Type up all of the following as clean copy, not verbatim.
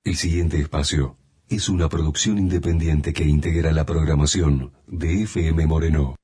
El siguiente espacio es una producción independiente que integra la programación de FM Moreno.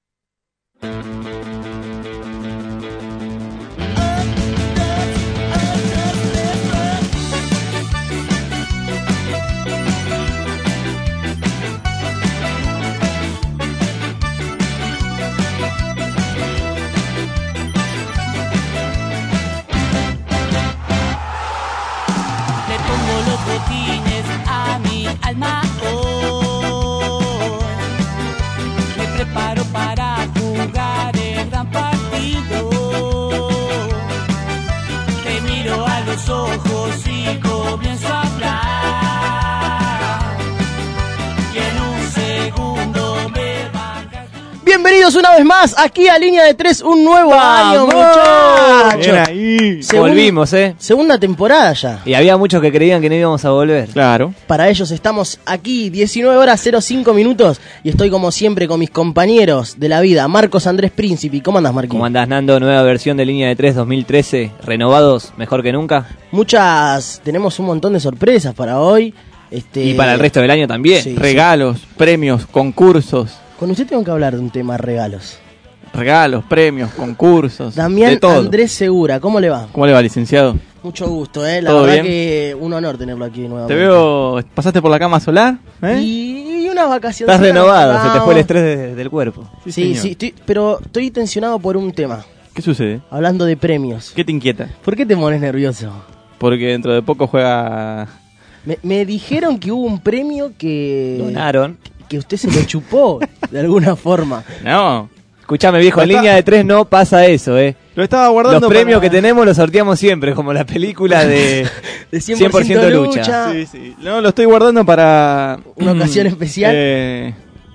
Bienvenidos una vez más aquí a Línea de Tres, un nuevo año, muchachos. Bien ahí. Volvimos, Segunda temporada ya. Y había muchos que creían que no íbamos a volver. Claro. Para ellos estamos aquí, 19 horas 05 minutos, y estoy como siempre con mis compañeros de la vida, Marcos Andrés Príncipe. ¿Cómo andás, Marquín? ¿Cómo andás, Nando? Nueva versión de Línea de Tres 2013, renovados mejor que nunca. Tenemos un montón de sorpresas para hoy. Y para el resto del año también. Sí, Regalos, premios, concursos. Con usted tengo que hablar de un tema regalos. Regalos, premios, concursos. Damián de todo. Andrés Segura, ¿cómo le va? ¿Cómo le va, licenciado? Mucho gusto, la ¿Todo verdad bien? que un honor tenerlo aquí nuevamente. Te veo, pasaste por la cama solar, ¿eh? Y unas vacaciones. Estás renovado, se te fue el estrés del cuerpo. Sí, señor. pero estoy tensionado por un tema. ¿Qué sucede? Hablando de premios. ¿Qué te inquieta? ¿Por qué te pones nervioso? Porque dentro de poco juega... Me dijeron que hubo un premio que... Donaron. Que usted se lo chupó, de alguna forma. No, Escuchame, viejo, en Línea de Tres no pasa eso, lo estaba guardando. Los premios para... que tenemos los sorteamos siempre, como la película de 100% lucha. Sí. No, lo estoy guardando para... Una ocasión especial.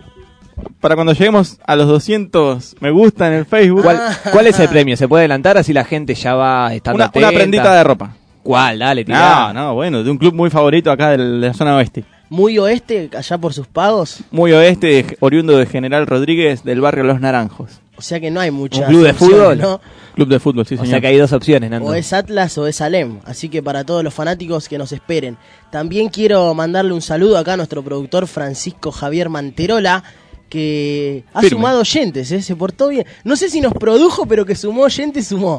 Para cuando lleguemos a los 200 me gusta en el Facebook. ¿Cuál es el premio? ¿Se puede adelantar? Así la gente ya va estando Una atenta. prendita de ropa. ¿Cuál? Dale, tirá. No, bueno, de un club muy favorito acá de la zona oeste. Muy oeste, allá por sus pagos. Muy oeste, oriundo de General Rodríguez, del barrio Los Naranjos. O sea que no hay muchas ¿Un club de opciones, fútbol? ¿no? Club de fútbol, sí, O señor. sea que hay dos opciones, Nando. O es Atlas o es Alem. Así que para todos los fanáticos que nos esperen. También quiero mandarle un saludo acá a nuestro productor Francisco Javier Manterola, que ha Firme. sumado oyentes, se portó bien. No sé si nos produjo, pero que sumó oyentes, sumó.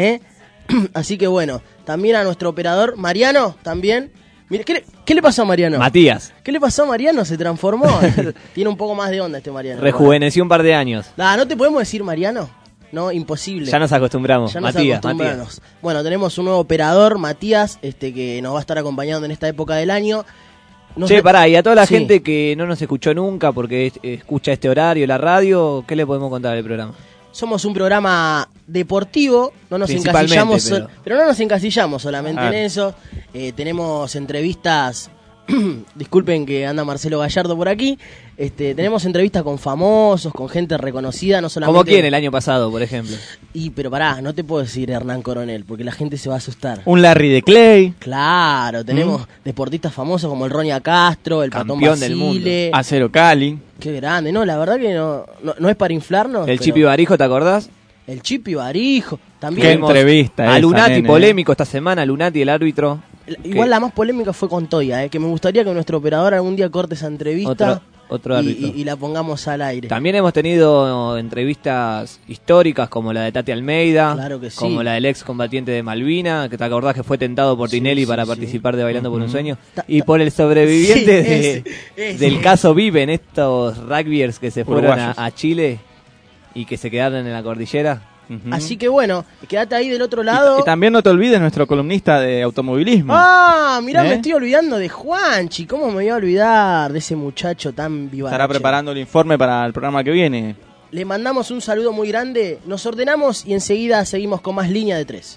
Así que bueno, también a nuestro operador Mariano, también. Mire, ¿qué le pasó a Mariano? Matías. ¿Qué le pasó a Mariano? Se transformó. Tiene un poco más de onda este Mariano. Rejuveneció un par de años. ¿No te podemos decir Mariano? No, imposible. Ya nos acostumbramos. Ya nos Matías. acostumbramos. Bueno, tenemos un nuevo operador, Matías, que nos va a estar acompañando en esta época del año. Pará, y a toda la Sí. gente que no nos escuchó nunca porque escucha este horario, la radio, ¿qué le podemos contar del programa? Somos un programa deportivo, no nos Principalmente, encasillamos, pero no nos encasillamos solamente en Ah. eso. Tenemos entrevistas, disculpen que anda Marcelo Gallardo por aquí. Tenemos entrevistas con famosos, con gente reconocida, no solamente. ¿Como quién el año pasado, por ejemplo? Pero pará, no te puedo decir Hernán Coronel, porque la gente se va a asustar. Un Larry de Clay, Claro, tenemos deportistas famosos como el Ronia Castro, el Patón Campeón del Basile. Acero Cali. Qué grande, no, la verdad que no es para inflarnos. El pero Chipi Barijo, ¿te acordás? El Chipi Barijo, Qué también. Tuvimos entrevista A esa, Lunati, nene. polémico esta semana, Lunati, el árbitro. Igual que- la más polémica fue con Toya, que me gustaría que nuestro operador algún día corte esa entrevista Otro árbitro. y la pongamos al aire. También hemos tenido entrevistas históricas como la de Tati Almeida, Claro que sí. como la del ex combatiente de Malvina, que te acordás que fue tentado por Sí, Tinelli sí, para sí. participar de Bailando por un Sueño, Ta- y ta- por el sobreviviente Sí, ese. del caso Viven, estos rugbyers que se fueron Uruguayos. a Chile y que se quedaron en la cordillera. Ujú. Así que bueno, quédate ahí del otro lado. Y también no te olvides nuestro columnista de automovilismo. Mirá, ¿Eh? me estoy olvidando de Juanchi. ¿Cómo me voy a olvidar de ese muchacho tan vivace? Estará preparando el informe para el programa que viene. Le mandamos un saludo muy grande, nos ordenamos y enseguida seguimos con más Línea de Tres.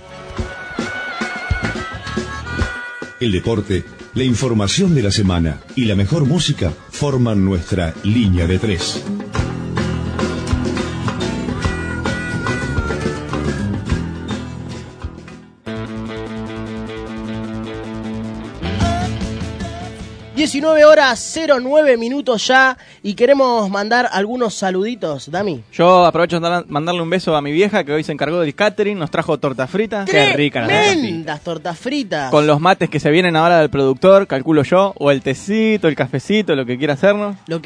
El deporte, la información de la semana y la mejor música forman nuestra Línea de Tres. 19:09 ya y queremos mandar algunos saluditos, Dami. Yo aprovecho de mandarle un beso a mi vieja que hoy se encargó del catering, nos trajo torta frita. Qué rica la torta frita. Tremendas tortas fritas. Con los mates que se vienen ahora del productor, calculo yo, o el tecito, el cafecito, lo que quiera hacernos. Lo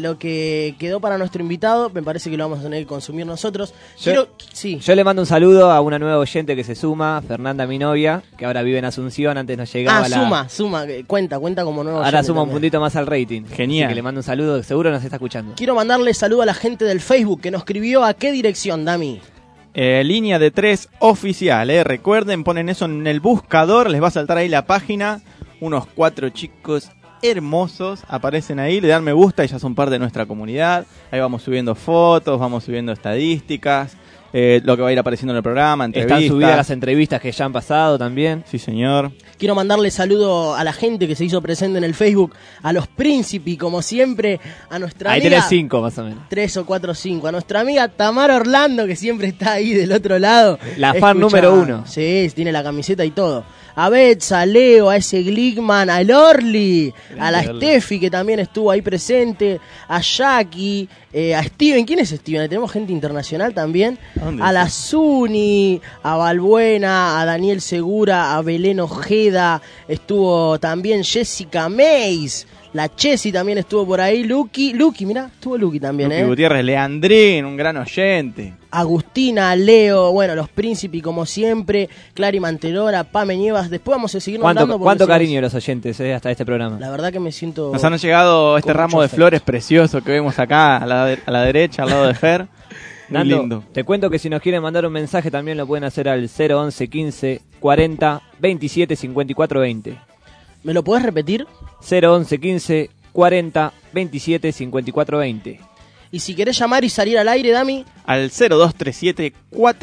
que quedó para nuestro invitado, me parece que lo vamos a tener que consumir nosotros. Sí. Yo le mando un saludo a una nueva oyente que se suma, Fernanda, mi novia, que ahora vive en Asunción, antes nos llegaba suma, cuenta como nuevo. Ahora suma un puntito más al rating. Genial. Así que le mando un saludo, que seguro nos está escuchando. Quiero mandarle saludo a la gente del Facebook que nos escribió. ¿A qué dirección, Dami? Línea de 3 oficial, recuerden, ponen eso en el buscador, les va a saltar ahí la página, unos 4 chicos hermosos aparecen ahí, le dan me gusta y ya son parte de nuestra comunidad. Ahí vamos subiendo fotos, vamos subiendo estadísticas, lo que va a ir apareciendo en el programa, entrevistas. Están subidas las entrevistas que ya han pasado también. Sí, señor. Quiero mandarle saludo a la gente que se hizo presente en el Facebook, a los príncipes, como siempre, a nuestra ahí amiga... Ahí tenés 5 más o menos. 3 o 4 o 5. A nuestra amiga Tamara Orlando, que siempre está ahí del otro lado. La fan número 1. Sí, tiene la camiseta y todo. A Betz, a Leo, a ese Glickman, al Orly, a la Steffi, que también estuvo ahí presente, a Jackie, a Steven. ¿Quién es Steven? Tenemos gente internacional también. A la Zuni, a Balbuena, a Daniel Segura, a Belén Ojeda. Estuvo también Jessica Mays. La Chessy también estuvo por ahí. Lucky, mirá, estuvo Lucky también, Lucky Gutiérrez, Leandrín, un gran oyente. Agustina, Leo, bueno, los príncipes como siempre, Clary Mantelora, Pame Nievas. Después vamos a seguir nombrando. ¿Cuánto cariño los oyentes hasta este programa? La verdad que me siento... Nos han llegado este ramo de flores precioso que vemos acá a la derecha, al lado de Fer. Muy Nando, lindo. Te cuento que si nos quieren mandar un mensaje también lo pueden hacer al 011 15 40 27 54 20. ¿Me lo podés repetir? 011 15 40 27 54 20. Y si querés llamar y salir al aire, Dami, al 0237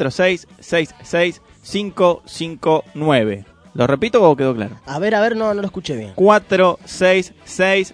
4666 559. ¿Lo repito o quedó claro? A ver, no lo escuché bien. 466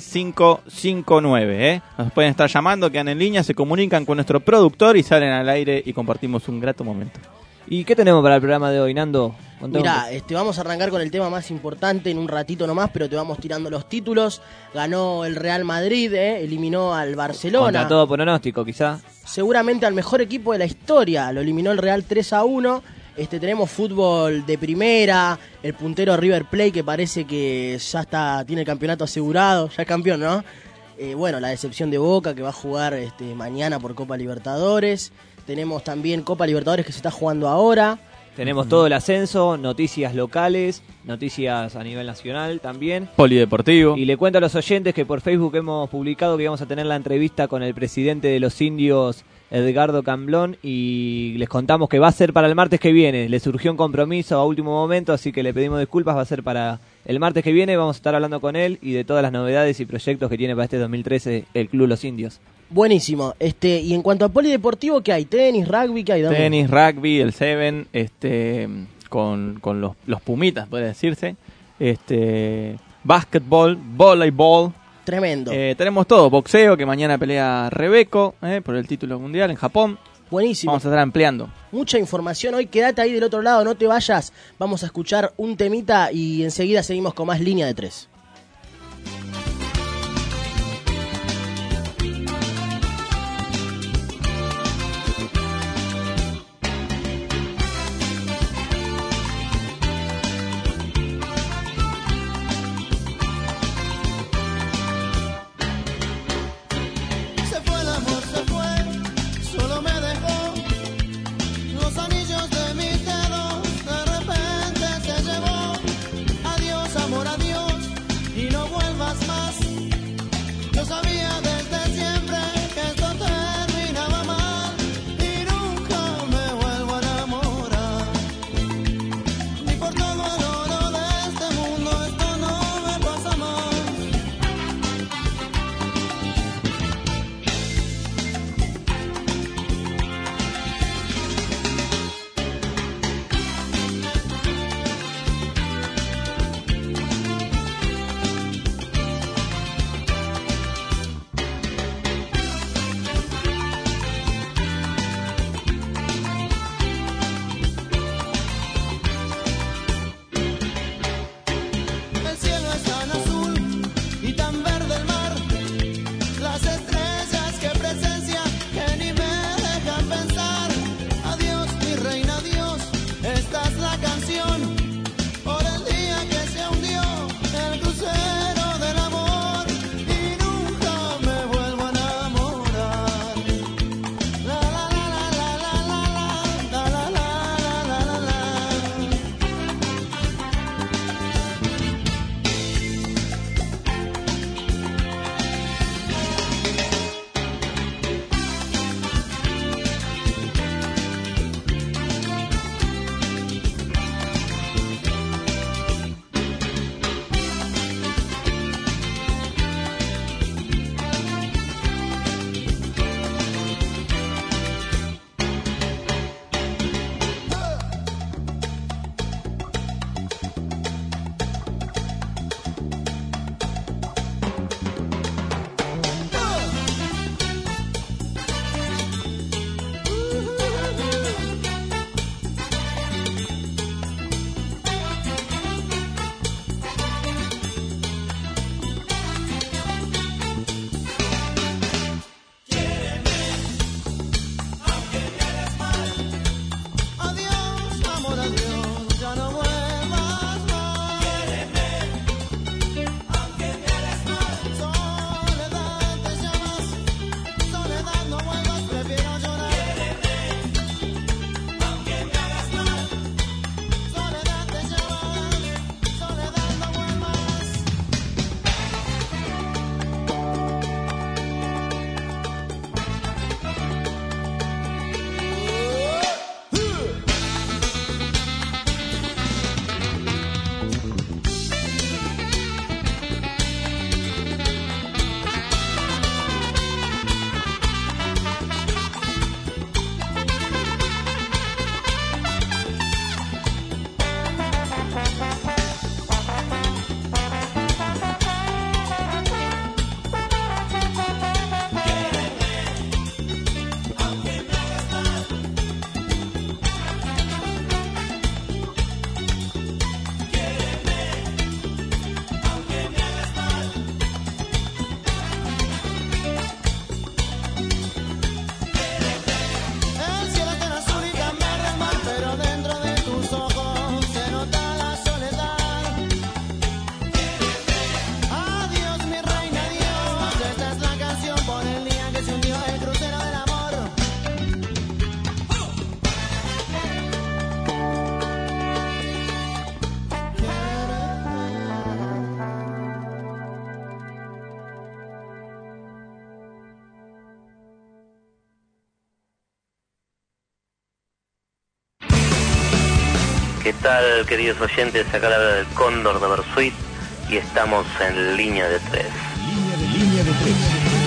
6559, Nos pueden estar llamando, quedan en línea, se comunican con nuestro productor y salen al aire y compartimos un grato momento. ¿Y qué tenemos para el programa de hoy, Nando? Mirá, vamos a arrancar con el tema más importante en un ratito nomás, pero te vamos tirando los títulos. Ganó el Real Madrid, eliminó al Barcelona. Contra todo pronóstico, quizá. Seguramente al mejor equipo de la historia. Lo eliminó el Real 3-1. Tenemos fútbol de primera, el puntero River Plate que parece que ya tiene el campeonato asegurado, ya es campeón, ¿no? Bueno, la decepción de Boca que va a jugar mañana por Copa Libertadores. Tenemos también Copa Libertadores que se está jugando ahora. Tenemos todo el ascenso, noticias locales, noticias a nivel nacional también. Polideportivo. Y le cuento a los oyentes que por Facebook hemos publicado que vamos a tener la entrevista con el presidente de los indios, Edgardo Camblón, y les contamos que va a ser para el martes que viene. Le surgió un compromiso a último momento, así que le pedimos disculpas, va a ser para el martes que viene. Vamos a estar hablando con él y de todas las novedades y proyectos que tiene para este 2013 el Club Los Indios. Buenísimo. Y en cuanto a polideportivo, ¿qué hay? ¿Tenis, rugby? ¿Qué hay? ¿Dónde? Tenis, rugby, el Seven, con los Pumitas, puede decirse. Básquetbol, voleibol. Tremendo. Tenemos todo, boxeo, que mañana pelea Rebeco por el título mundial en Japón. Buenísimo. Vamos a estar ampliando. Mucha información hoy, quédate ahí del otro lado, no te vayas. Vamos a escuchar un temita y enseguida seguimos con más Línea de 3. Amor a Dios, ¿Qué tal, queridos oyentes? Acá la habla del Cóndor de Bersuit y estamos en Línea de 3. Línea de 3.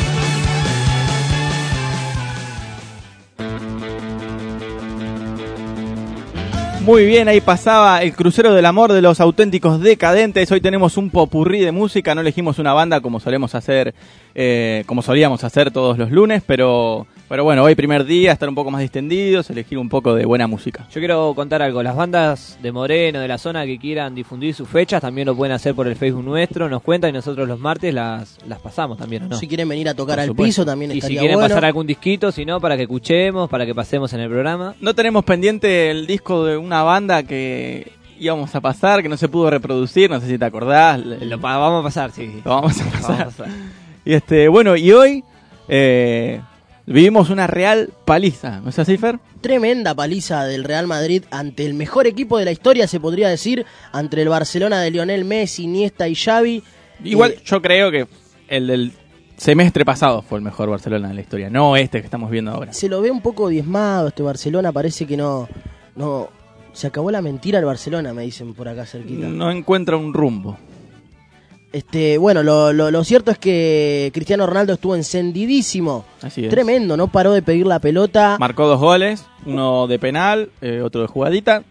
Muy bien, ahí pasaba el crucero del amor de los auténticos decadentes. Hoy tenemos un popurrí de música, no elegimos una banda como solíamos hacer todos los lunes, pero bueno, hoy primer día, estar un poco más distendidos, elegir un poco de buena música. Yo quiero contar algo, las bandas de Moreno, de la zona que quieran difundir sus fechas, también lo pueden hacer por el Facebook nuestro, nos cuentan y nosotros los martes las pasamos también, ¿no? Si quieren venir a tocar Por al supuesto. piso también Y estaría si quieren bueno. pasar algún disquito, si no, para que escuchemos, para que pasemos en el programa. No tenemos pendiente el disco de una banda que íbamos a pasar, que no se pudo reproducir, no sé si te acordás. Vamos a pasar, sí. Lo vamos a pasar. Vamos a pasar. Y bueno, y hoy vivimos una real paliza, ¿no es así, Fer? Tremenda paliza del Real Madrid ante el mejor equipo de la historia, se podría decir, ante el Barcelona de Lionel Messi, Iniesta y Xavi. Igual yo creo que el del semestre pasado fue el mejor Barcelona de la historia, no este que estamos viendo ahora. Se lo ve un poco diezmado este Barcelona, parece que no se acabó la mentira al Barcelona, me dicen por acá cerquita. No encuentra un rumbo. Bueno, lo cierto es que Cristiano Ronaldo estuvo encendidísimo. Así es. Tremendo, no paró de pedir la pelota. Marcó 2 goles, uno de penal, otro de jugadita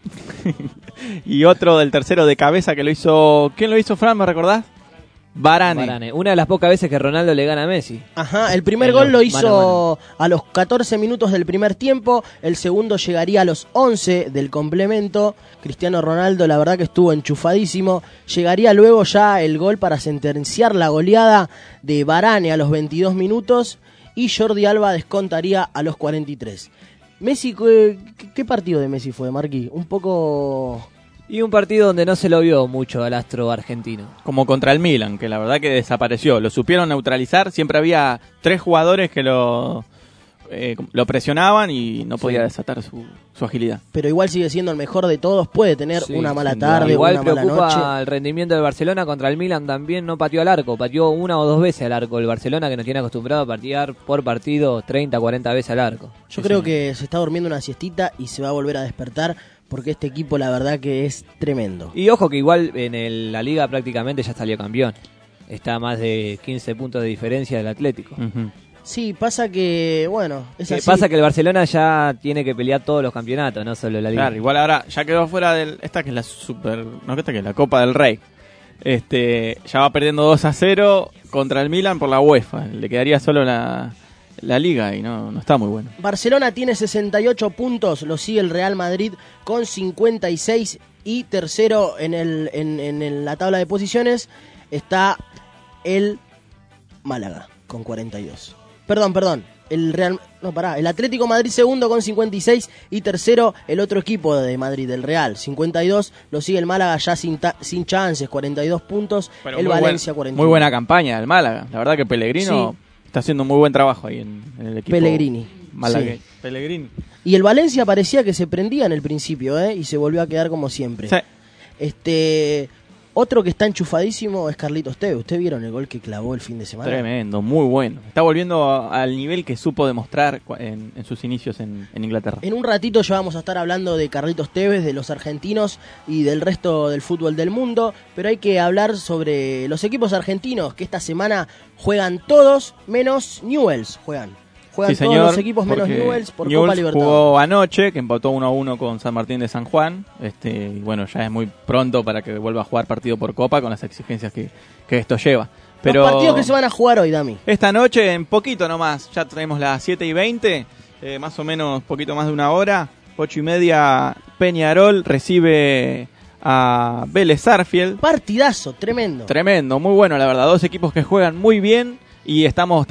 y otro del tercero de cabeza que lo hizo... ¿Quién lo hizo, Fran? ¿Me recordás? Varane. Una de las pocas veces que Ronaldo le gana a Messi. Ajá, el primer En gol los lo hizo mano a los 14 minutos del primer tiempo, el segundo llegaría a los 11 del complemento. Cristiano Ronaldo la verdad que estuvo enchufadísimo. Llegaría luego ya el gol para sentenciar la goleada de Varane a los 22 minutos y Jordi Alba descontaría a los 43. Messi, ¿qué partido de Messi fue, Marqui? Un poco... Y un partido donde no se lo vio mucho al astro argentino. Como contra el Milan, que la verdad que desapareció. Lo supieron neutralizar, siempre había 3 jugadores que lo presionaban y no podía desatar su agilidad. Pero igual sigue siendo el mejor de todos, puede tener Sí, una mala sin duda. tarde, Igual una mala preocupa noche. el rendimiento del Barcelona contra el Milan, también no pateó al arco, pateó 1 o 2 veces al arco. El Barcelona que nos tiene acostumbrado a patear por partido 30, 40 veces al arco. Yo creo que se está durmiendo una siestita y se va a volver a despertar porque este equipo la verdad que es tremendo. Y ojo que igual en la liga prácticamente ya salió campeón. Está a más de 15 puntos de diferencia del Atlético. Uh-huh. Sí, pasa que, bueno, es así. Pasa que el Barcelona ya tiene que pelear todos los campeonatos, no solo la liga. Claro, igual ahora ya quedó fuera del... Esta que es la Super... No, esta que es la Copa del Rey. Ya va perdiendo 2-0 contra el Milan por la UEFA. Le quedaría solo la liga y no está muy bueno. Barcelona tiene 68 puntos, lo sigue el Real Madrid con 56 y tercero en la tabla de posiciones está el Málaga con 42. Perdón, el Atlético Madrid segundo con 56 y tercero el otro equipo de Madrid, el Real, 52, lo sigue el Málaga ya sin chances, 42 puntos, Pero el muy Valencia 41. Muy buena campaña del Málaga, la verdad que Pellegrino está haciendo muy buen trabajo ahí en el equipo. Pellegrini. Malagueño. Sí. Pellegrini. Y el Valencia parecía que se prendía en el principio, y se volvió a quedar como siempre. Sí. Otro que está enchufadísimo es Carlitos Tevez. ¿Usted vieron el gol que clavó el fin de semana? Tremendo, muy bueno. Está volviendo al nivel que supo demostrar en sus inicios en Inglaterra. En un ratito ya vamos a estar hablando de Carlitos Tevez, de los argentinos y del resto del fútbol del mundo, pero hay que hablar sobre los equipos argentinos que esta semana juegan todos menos Newell's. Juegan Sí, todos señor, los equipos menos porque Newell's por Newell's Copa Libertadores. jugó anoche, que empató 1-1 con San Martín de San Juan. Y bueno, ya es muy pronto para que vuelva a jugar partido por Copa con las exigencias que esto lleva. Pero Los partidos que se van a jugar hoy, Dami. esta noche, en poquito nomás, ya traemos las 7:20, más o menos poquito más de una hora, 8:30, Peñarol recibe a Vélez Sarsfield. Partidazo, tremendo. Tremendo, muy bueno la verdad, 2 equipos que juegan muy bien y estamos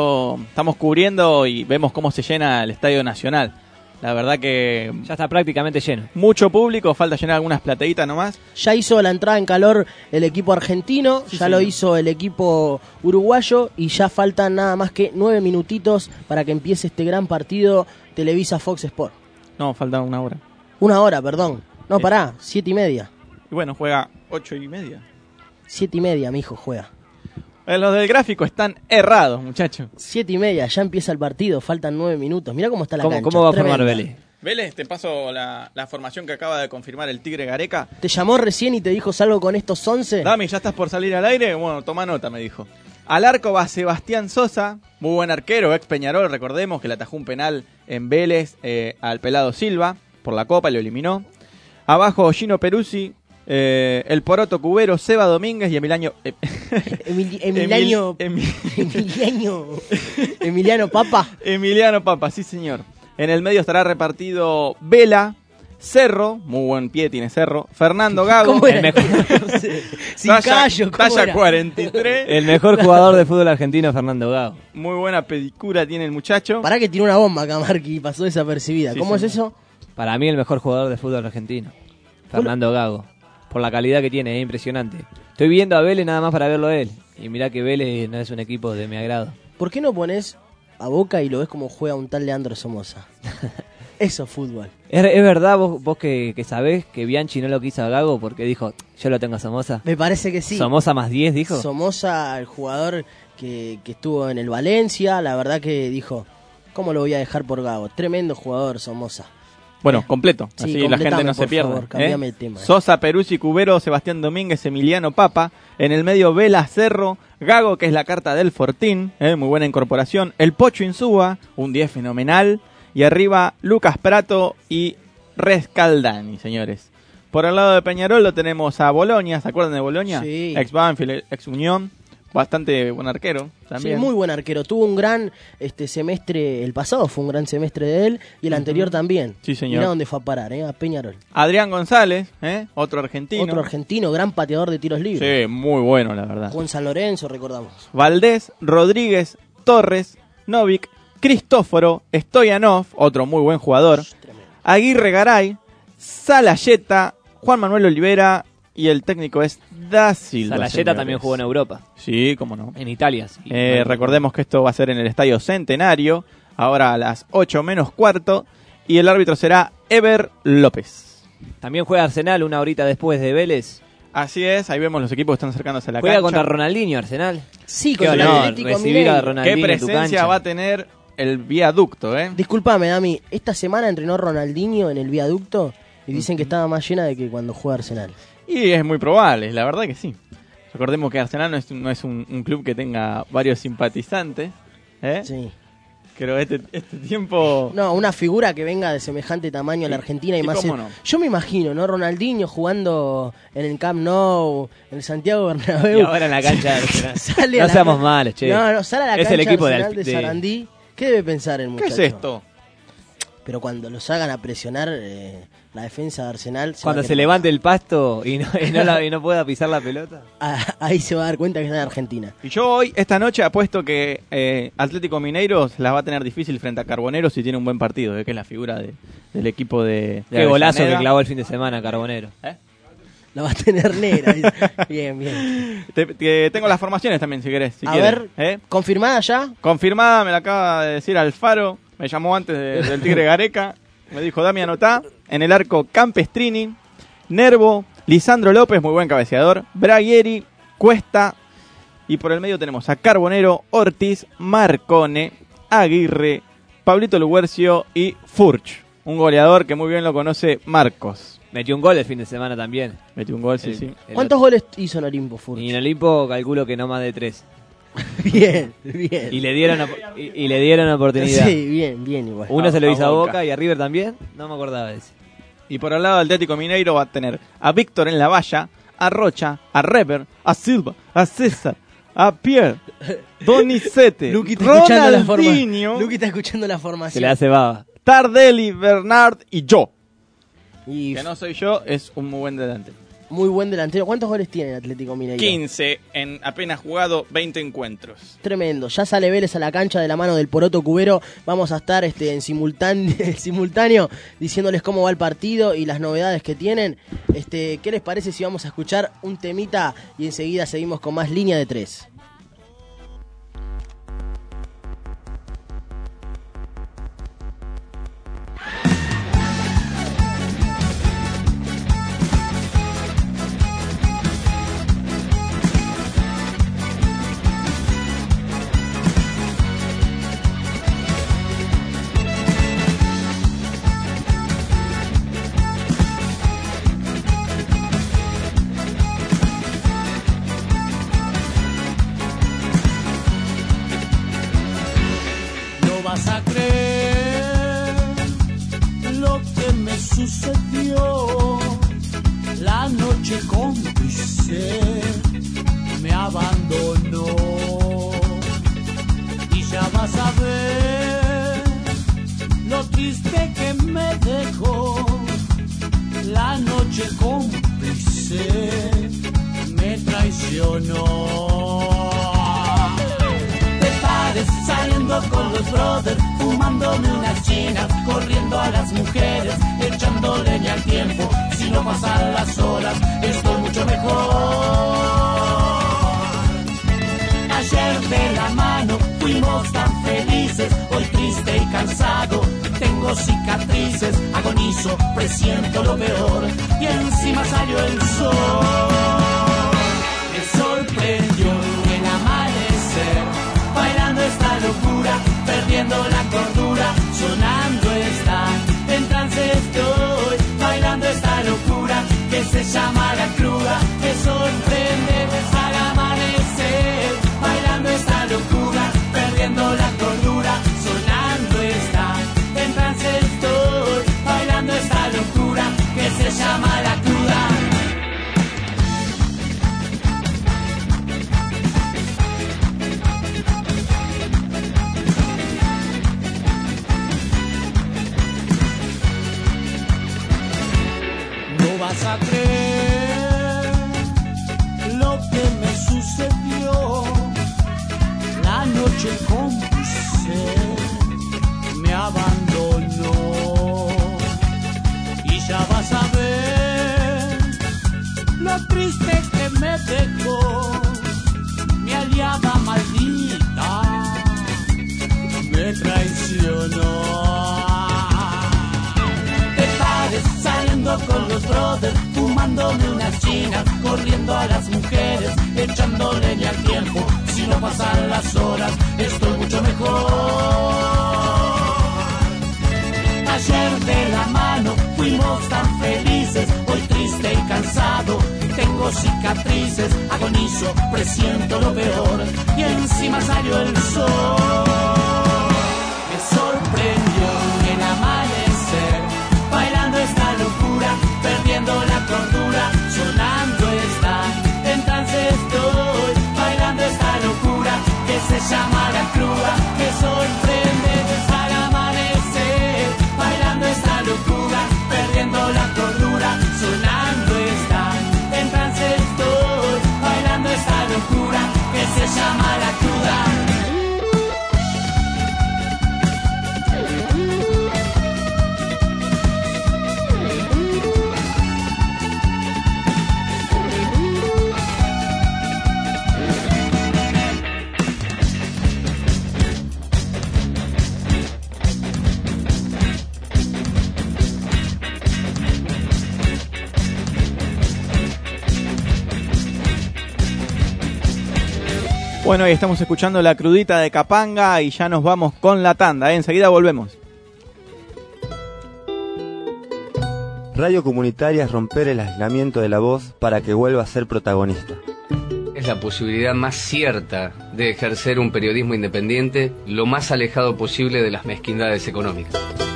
cubriendo y vemos cómo se llena el Estadio Nacional. La verdad que Ya está prácticamente lleno. mucho público, falta llenar algunas plateitas nomás. Ya hizo la entrada en calor el equipo argentino, Sí, ya señor. lo hizo el equipo uruguayo y ya faltan nada más que 9 minutitos para que empiece este gran partido Televisa Fox Sport. No, falta una hora. 1 hora, perdón. No, pará, 7:30. Y bueno, juega 8:30. 7:30, mijo, juega. Los del gráfico están errados, muchachos. 7:30, ya empieza el partido, faltan 9 minutos. Mirá cómo está la cancha. ¿Cómo va a tremenda. formar Vélez? Vélez, te paso la formación que acaba de confirmar el Tigre Gareca. ¿Te llamó recién y te dijo salgo con estos 11? Dami, ¿ya estás por salir al aire? Bueno, toma nota, me dijo. Al arco va Sebastián Sosa, muy buen arquero, ex Peñarol, recordemos que le atajó un penal en Vélez al Pelado Silva por la Copa y lo eliminó. Abajo Gino Peruzzi, el Poroto Cubero, Seba Domínguez y Emiliano Papa. Emiliano Papa, sí señor. En el medio estará repartido Vela, Cerro, muy buen pie tiene Cerro, Fernando Gago, ¿Cómo era? el mejor, Sin callo, ¿cómo talla era? 43. El mejor jugador de fútbol argentino, Fernando Gago. Muy buena pedicura tiene el muchacho. Pará que tiró una bomba acá, Marqui, y pasó desapercibida. Sí, ¿Cómo es señor. eso? Para mí el mejor jugador de fútbol argentino, Fernando Gago. Por la calidad que tiene, es impresionante. Estoy viendo a Vélez nada más para verlo a él. Y mirá que Vélez no es un equipo de mi agrado. ¿Por qué no pones a Boca y lo ves como juega un tal Leandro Somoza? Eso es fútbol. ¿Es verdad vos que sabés que Bianchi no lo quiso a Gago porque dijo, yo lo tengo a Somoza? Me parece que sí. ¿Somoza más 10 dijo? Somoza, el jugador que estuvo en el Valencia, la verdad que dijo, ¿cómo lo voy a dejar por Gago? Tremendo jugador Somoza. Bueno, completo, Sí, así la gente completame, no se por pierde. favor, cambiame el tema. Sosa, Peruzzi, Cubero, Sebastián Domínguez, Emiliano Papa. En el medio Vela, Cerro, Gago, que es la carta del Fortín, muy buena incorporación. El Pocho Insúa, un 10 fenomenal. Y arriba Lucas Prato y Rescaldani, señores. Por el lado de Peñarol lo tenemos a Boloña, ¿se acuerdan de Boloña? Sí. Ex Banfield, ex Unión. Bastante buen arquero también. Sí, muy buen arquero. Tuvo un gran semestre, el pasado fue un gran semestre de él y el anterior también. Sí, señor. Mirá dónde fue a parar, a Peñarol. Adrián González, otro argentino. Otro argentino, gran pateador de tiros libres. Sí, muy bueno, la verdad. Juan San Lorenzo, recordamos. Valdés, Rodríguez, Torres, Novik, Cristóforo, Stoyanov, otro muy buen jugador. Aguirre Garay, Salayeta, Juan Manuel Olivera y el técnico es Da Silva. Salayeta señores. también jugó en Europa. Sí, cómo no. En Italia. Sí. Recordemos que esto va a ser en el Estadio Centenario, ahora a las 8 menos cuarto, y el árbitro será Ever López. También juega Arsenal una horita después de Vélez. Así es, ahí vemos los equipos que están acercándose a la Juega cancha. contra Ronaldinho Arsenal. Sí, Qué contra el honor Atlético recibir Mineiro. a Ronaldinho ¿Qué en tu presencia cancha. va a tener el viaducto, Disculpame, Dami, esta semana entrenó Ronaldinho en el viaducto y dicen que estaba más llena de que cuando juega Arsenal. Y es muy probable, la verdad que sí. Recordemos que Arsenal no es un club que tenga varios simpatizantes, Sí. pero este tiempo... No, una figura que venga de semejante tamaño a la Argentina y ¿Y más. cómo no? Yo me imagino, ¿no? Ronaldinho jugando en el Camp Nou, en el Santiago Bernabéu. Y ahora en la cancha de Arsenal. Sale a No la seamos ca- malos, che. No, sale a la Es cancha el equipo de Arsenal de Sarandí. ¿Qué debe pensar el ¿Qué muchacho? es esto? Pero cuando los hagan a presionar la defensa de Arsenal... Cuando va a se querer- levante el pasto y no pueda pisar la pelota. Ahí se va a dar cuenta que está en Argentina. Y yo hoy, esta noche, apuesto que Atlético Mineiro las va a tener difícil frente a Carbonero si tiene un buen partido, que es la figura del equipo de Qué golazo que Avellaneda. clavó el fin de semana, Carbonero. La va a tener negra. Dice. Bien, bien. Tengo las formaciones también, si querés. Si a quieren, ver, ¿confirmada ya? Confirmada, me la acaba de decir Alfaro. Me llamó antes del Tigre Gareca. Me dijo, Dami, anotá. En el arco, Campestrini, Nervo, Lisandro López, muy buen cabeceador, Braguieri, Cuesta. Y por el medio tenemos a Carbonero, Ortiz, Marcone, Aguirre, Pablito Luguercio y Furch. Un goleador que muy bien lo conoce Marcos. Metió un gol el fin de semana también. Metió un gol, sí, sí. ¿Cuántos goles hizo en Olimpo Furch? Y en Olimpo calculo que no más de 3. Bien, bien. Y le dieron oportunidad. Sí, bien, bien igual. Uno se lo hizo a Boca. Boca y a River también. No me acordaba de ese. Y por el lado del Atlético Mineiro va a tener a Víctor en la valla, a Rocha, a Rever, a Silva, a César, a Pierre, Donizete, Luqui está escuchando la Ronaldinho, Luqui está escuchando la Se formación. le hace baba. Tardelli, Bernard y yo. Y Que no soy yo, es un muy buen delantero. muy buen delantero. ¿Cuántos goles tiene el Atlético Mineiro? 15 en apenas jugado 20 encuentros. Tremendo. Ya sale Vélez a la cancha de la mano del Poroto Cubero. Vamos a estar en simultáneo diciéndoles cómo va el partido y las novedades que tienen. ¿Qué les parece si vamos a escuchar un temita y enseguida seguimos con más línea de 3? cómplice me abandonó. Y ya vas a ver lo triste que me dejó. La noche cómplice me traicionó. Te pares saliendo con los brothers, fumándome unas chinas, corriendo a las mujeres, echando leña al tiempo. Si no pasan las horas, estoy mucho mejor. Ayer de la mano fuimos tan felices, hoy triste y cansado. Tengo cicatrices, agonizo, presiento lo peor. Y encima salió el sol. Me sorprendió el amanecer, bailando esta locura, perdiendo la cordura, sonando esta, en trance estoy, bailando esta locura que se llama la cruda. Me sorprende al amanecer, bailando esta locura, perdiendo la cordura, sonando esta, en trance estoy, bailando esta locura que se llama la cruda. No vas a creer lo que me sucedió. La noche cómplice me abandonó. Y ya vas a ver lo triste que me dejó. Mi aliada maldita me traicionó. Te pares saliendo con los brothers, fumándome unas chinas, corriendo a las mujeres, echando leña al tiempo. Si no pasan las horas, estoy mucho mejor. Ayer de la mano fuimos tan felices, hoy triste y cansado. Tengo cicatrices, agonizo, presiento lo peor. Y encima salió el sol. Me sorprendió el amanecer, bailando esta locura, perdiendo la cordura, sonando esta, en trance estoy, bailando esta locura que se llama la cruda. Me sorprende al amanecer, bailando esta locura, perdiendo la cordura, sonando esta, en trance estoy, bailando esta locura que se llama la cruda. Bueno, y estamos escuchando La Crudita de Capanga y ya nos vamos con la tanda, ¿eh? Enseguida volvemos. Radio comunitaria es romper el aislamiento de la voz para que vuelva a ser protagonista. Es la posibilidad más cierta de ejercer un periodismo independiente lo más alejado posible de las mezquindades económicas.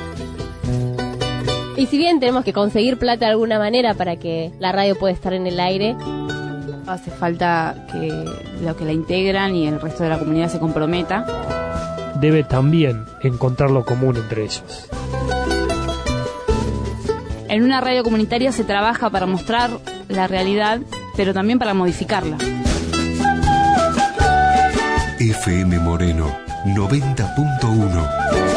Y si bien tenemos que conseguir plata de alguna manera para que la radio pueda estar en el aire, hace falta que los que la integran y el resto de la comunidad se comprometa. Debe también encontrar lo común entre ellos. En una radio comunitaria se trabaja para mostrar la realidad, pero también para modificarla. FM Moreno 90.1.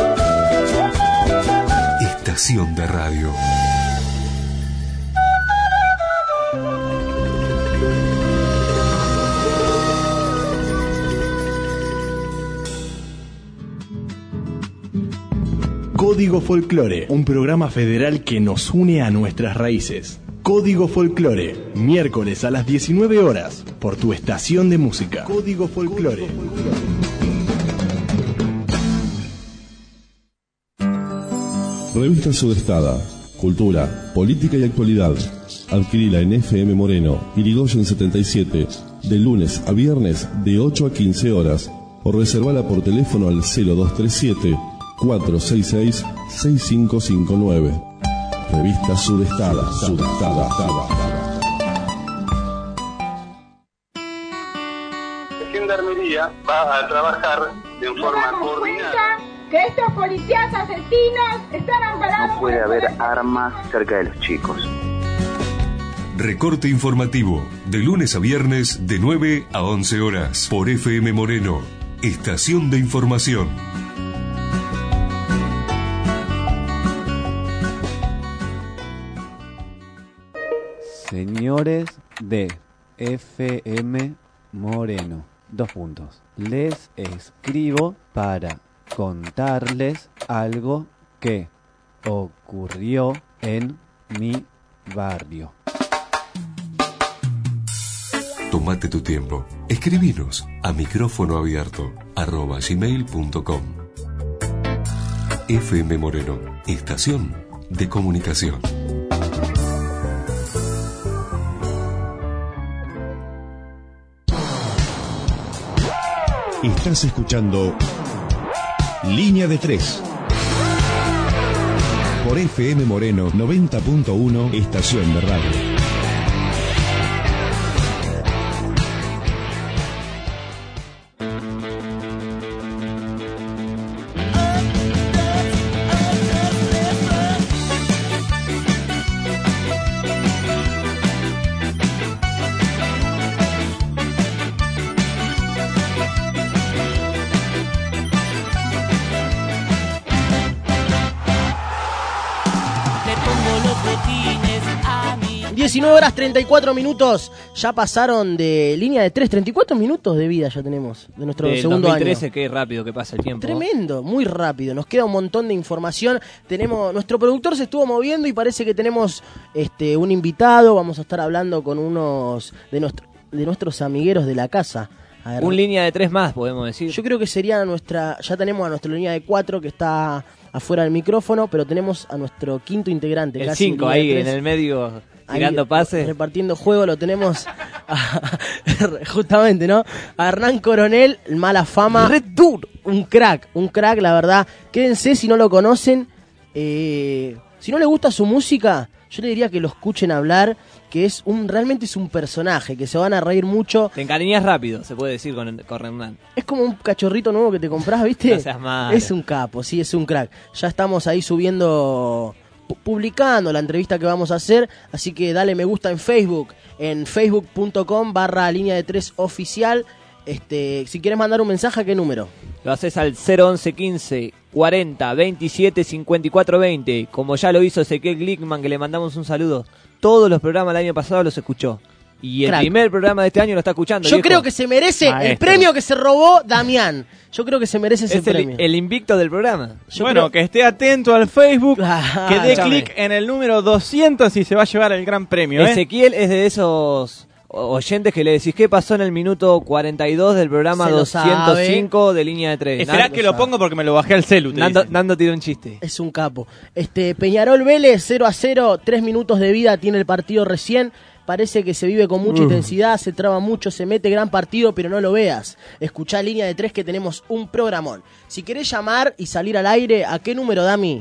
Estación de radio. Código Folclore, un programa federal que nos une a nuestras raíces. Código Folclore, miércoles a las 19 horas, por tu estación de música. Código Folclore. Revista Sudestada, cultura, política y actualidad. Adquirila en FM Moreno, Irigoyen 77, de lunes a viernes de 8 a 15 horas. O reservala por teléfono al 0237-466-6559. Revista Sudestada. Gendarmería va a trabajar de forma coordinada. Que estos policías asesinos están amparados. No puede haber armas cerca de los chicos. Recorte informativo, de lunes a viernes de 9 a 11 horas, por FM Moreno, estación de información. Señores de FM Moreno, 2 puntos. Les escribo para contarles algo que ocurrió en mi barrio. Tómate tu tiempo. Escribinos a micrófono abierto @gmail.com. FM Moreno, estación de comunicación. Estás escuchando Línea de 3 por FM Moreno 90.1, estación de radio. Le pongo los botines a mí. 19 horas 34 minutos. Ya pasaron de línea de 3. 34 minutos de vida ya tenemos de nuestro Del segundo 2013, año. qué rápido que pasa el tiempo. Tremendo, muy rápido. Nos queda un montón de información. Nuestro productor se estuvo moviendo y parece que tenemos un invitado. Vamos a estar hablando con unos de nuestros amigueros de la casa. A ver, Un línea de 3 más, podemos decir. yo creo que sería ya tenemos a nuestra línea de 4 que está afuera del micrófono, pero tenemos a nuestro quinto integrante. El casi 5 línea de ahí 3. en el medio, Ahí, tirando pases. repartiendo juego, lo tenemos justamente, ¿no? A Hernán Coronel, mala fama. Red Tour, un crack, la verdad. Quédense si no lo conocen. Si no les gusta su música, yo le diría que lo escuchen hablar, que realmente es un personaje, que se van a reír mucho. Te encariñas rápido, se puede decir con Hernán. Es como un cachorrito nuevo que te compras, ¿viste? No seas malo. Es un capo, sí, es un crack. Ya estamos ahí subiendo, publicando la entrevista que vamos a hacer, así que dale me gusta en Facebook, en facebook.com/línea de 3 oficial. Si quieres mandar un mensaje, ¿a qué número? Lo haces al 011 15 40 27 54 20, como ya lo hizo Ezequiel Glickman, que le mandamos un saludo. Todos los programas del año pasado los escuchó. Y el Crack. primer programa de este año lo está escuchando. Yo viejo. creo que se merece el Maestro. premio que se robó Damián. Yo creo que se merece ese Es premio. el invicto del programa. Que esté atento al Facebook, que dé Escúchame. clic en el número 200 y se va a llevar el gran premio. Ezequiel es de esos oyentes que le decís qué pasó en el minuto 42 del programa Se lo 205 de línea de 3. Esperá que lo pongo porque me lo bajé al celu. Nando tiró un chiste. Es un capo. Peñarol Vélez 0-0, 3 minutos de vida tiene el partido recién. Parece que se vive con mucha intensidad, se traba mucho, se mete gran partido, pero no lo veas. Escuchá línea de 3 que tenemos un programón. Si querés llamar y salir al aire, ¿a qué número, Dami?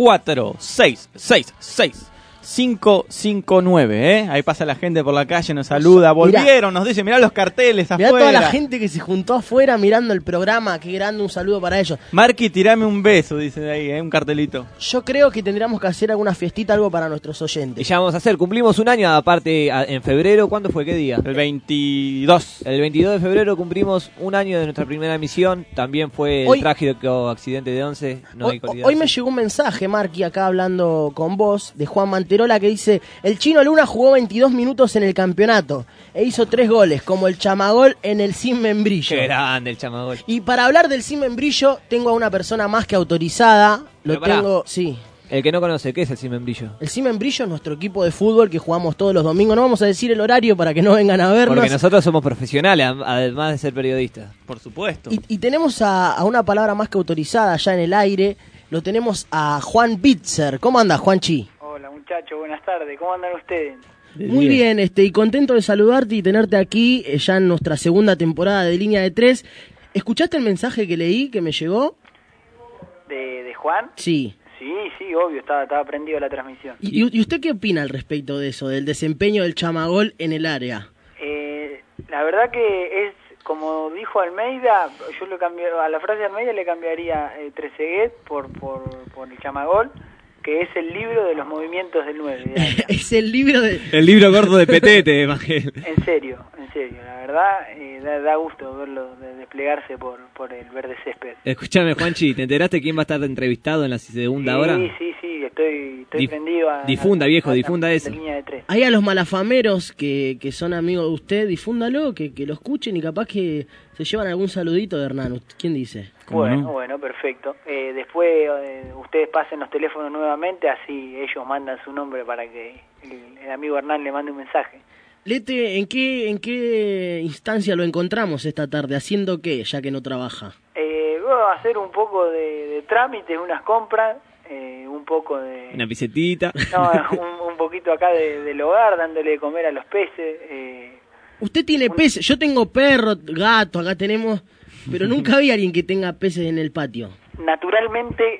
4-6-6-6-559, Ahí pasa la gente por la calle, nos saluda, volvieron, nos dice, mirá los carteles Mirá afuera. toda la gente que se juntó afuera mirando el programa, qué grande, un saludo para ellos. Marqui, tirame un beso, dice de ahí, un cartelito. Yo creo que tendríamos que hacer alguna fiestita, algo para nuestros oyentes. Y ya vamos a hacer, cumplimos un año, aparte en febrero, ¿cuándo fue? ¿Qué día? El 22. El 22 de febrero cumplimos un año de nuestra primera emisión, también fue Hoy- el trágico accidente de 11, no hay que olvidarse. Hoy me llegó un mensaje, Marqui, acá hablando con vos, de Juan Manterola, que dice: el Chino Luna jugó 22 minutos en el campeonato e hizo 3 goles, como el chamagol en el Sin Membrillo. Qué grande el chamagol. Y para hablar del Sin Membrillo, tengo a una persona más que autorizada. Pero pará. Sí. El que no conoce, ¿qué es el Sin Membrillo? El Sin Membrillo es nuestro equipo de fútbol que jugamos todos los domingos. No vamos a decir el horario para que no vengan a vernos. Porque nosotros somos profesionales, además de ser periodistas. Por supuesto. Y tenemos a una palabra más que autorizada ya en el aire. Lo tenemos a Juan Bitzer. ¿Cómo anda, Juanchi? Hola muchachos, buenas tardes, ¿cómo andan ustedes? Muy bien, y contento de saludarte y tenerte aquí ya en nuestra segunda temporada de Línea de 3. ¿Escuchaste el mensaje que leí, que me llegó? ¿De Juan? Sí. Sí, obvio, estaba prendido la transmisión. ¿Y usted qué opina al respecto de eso, del desempeño del chamagol en el área? La verdad que es como dijo Almeida, yo le cambié, a la frase de Almeida le cambiaría Trezeguet por el Chamagol, que es el libro de los movimientos del 9. Es el libro de... El libro gordo de Petete, Magel. En serio, la verdad da gusto verlo desplegarse por el verde césped. Escúchame, Juanchi, ¿te enteraste quién va a estar entrevistado en la segunda hora? Sí, estoy prendido a... Difunda, viejo, difunda eso. Línea de 3. Ahí a los malafameros que son amigos de usted, difúndalo, que lo escuchen y capaz que se llevan algún saludito de Hernán. ¿Quién dice? Bueno, perfecto. Después ustedes pasen los teléfonos nuevamente, así ellos mandan su nombre para que el amigo Hernán le mande un mensaje. Lete, ¿en qué instancia lo encontramos esta tarde? ¿Haciendo qué, ya que no trabaja? Voy a hacer un poco de trámites, unas compras, un poco de... Una pisetita. No, un poquito acá del hogar, dándole de comer a los peces. Usted tiene peces, yo tengo perro, gato, acá tenemos... Pero nunca vi a alguien que tenga peces en el patio. Naturalmente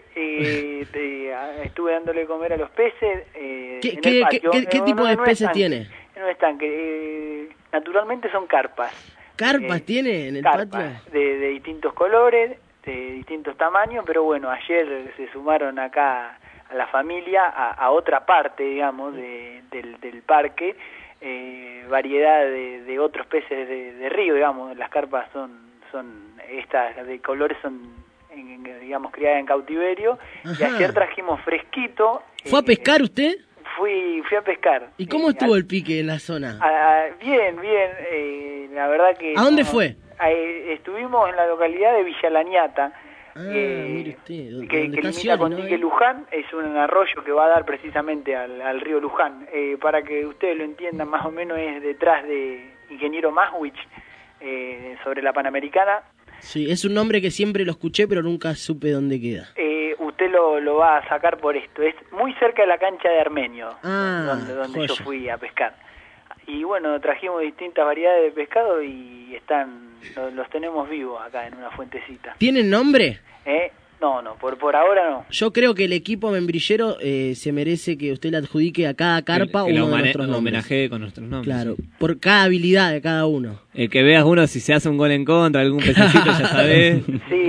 estuve dándole de comer a los peces en el patio. ¿Qué tipo de peces tiene? En un estanque. Naturalmente son carpas. ¿Carpas tiene en el patio? De distintos colores, de distintos tamaños, pero bueno, ayer se sumaron acá a la familia, a otra parte, digamos, del parque, variedad de otros peces de río, digamos. Las carpas son estas de colores, son digamos criadas en cautiverio. Ajá. Y ayer trajimos fresquito. ¿Fue a pescar usted? Fui a pescar. ¿Y cómo estuvo el pique en la zona? Bien, la verdad que... ¿A dónde fue? Estuvimos en la localidad de Villa Lañata, mire usted, que limita con Dique Luján. Es un arroyo que va a dar precisamente al río Luján. Para que ustedes lo entiendan, más o menos es detrás de Ingeniero Maswich, sobre la Panamericana. Sí, es un nombre que siempre lo escuché, pero nunca supe dónde queda. Usted lo va a sacar por esto. Es muy cerca de la cancha de Armenio, donde yo fui a pescar. Y bueno, trajimos distintas variedades de pescado y los tenemos vivos acá en una fuentecita. ¿Tienen nombre? No, por ahora no. Yo creo que el equipo membrillero se merece que usted le adjudique a cada carpa uno de nuestros nombres. Homenaje con nuestros nombres. Claro, por cada habilidad de cada uno. El que veas uno, si se hace un gol en contra, algún pececito, ya sabés. Sí,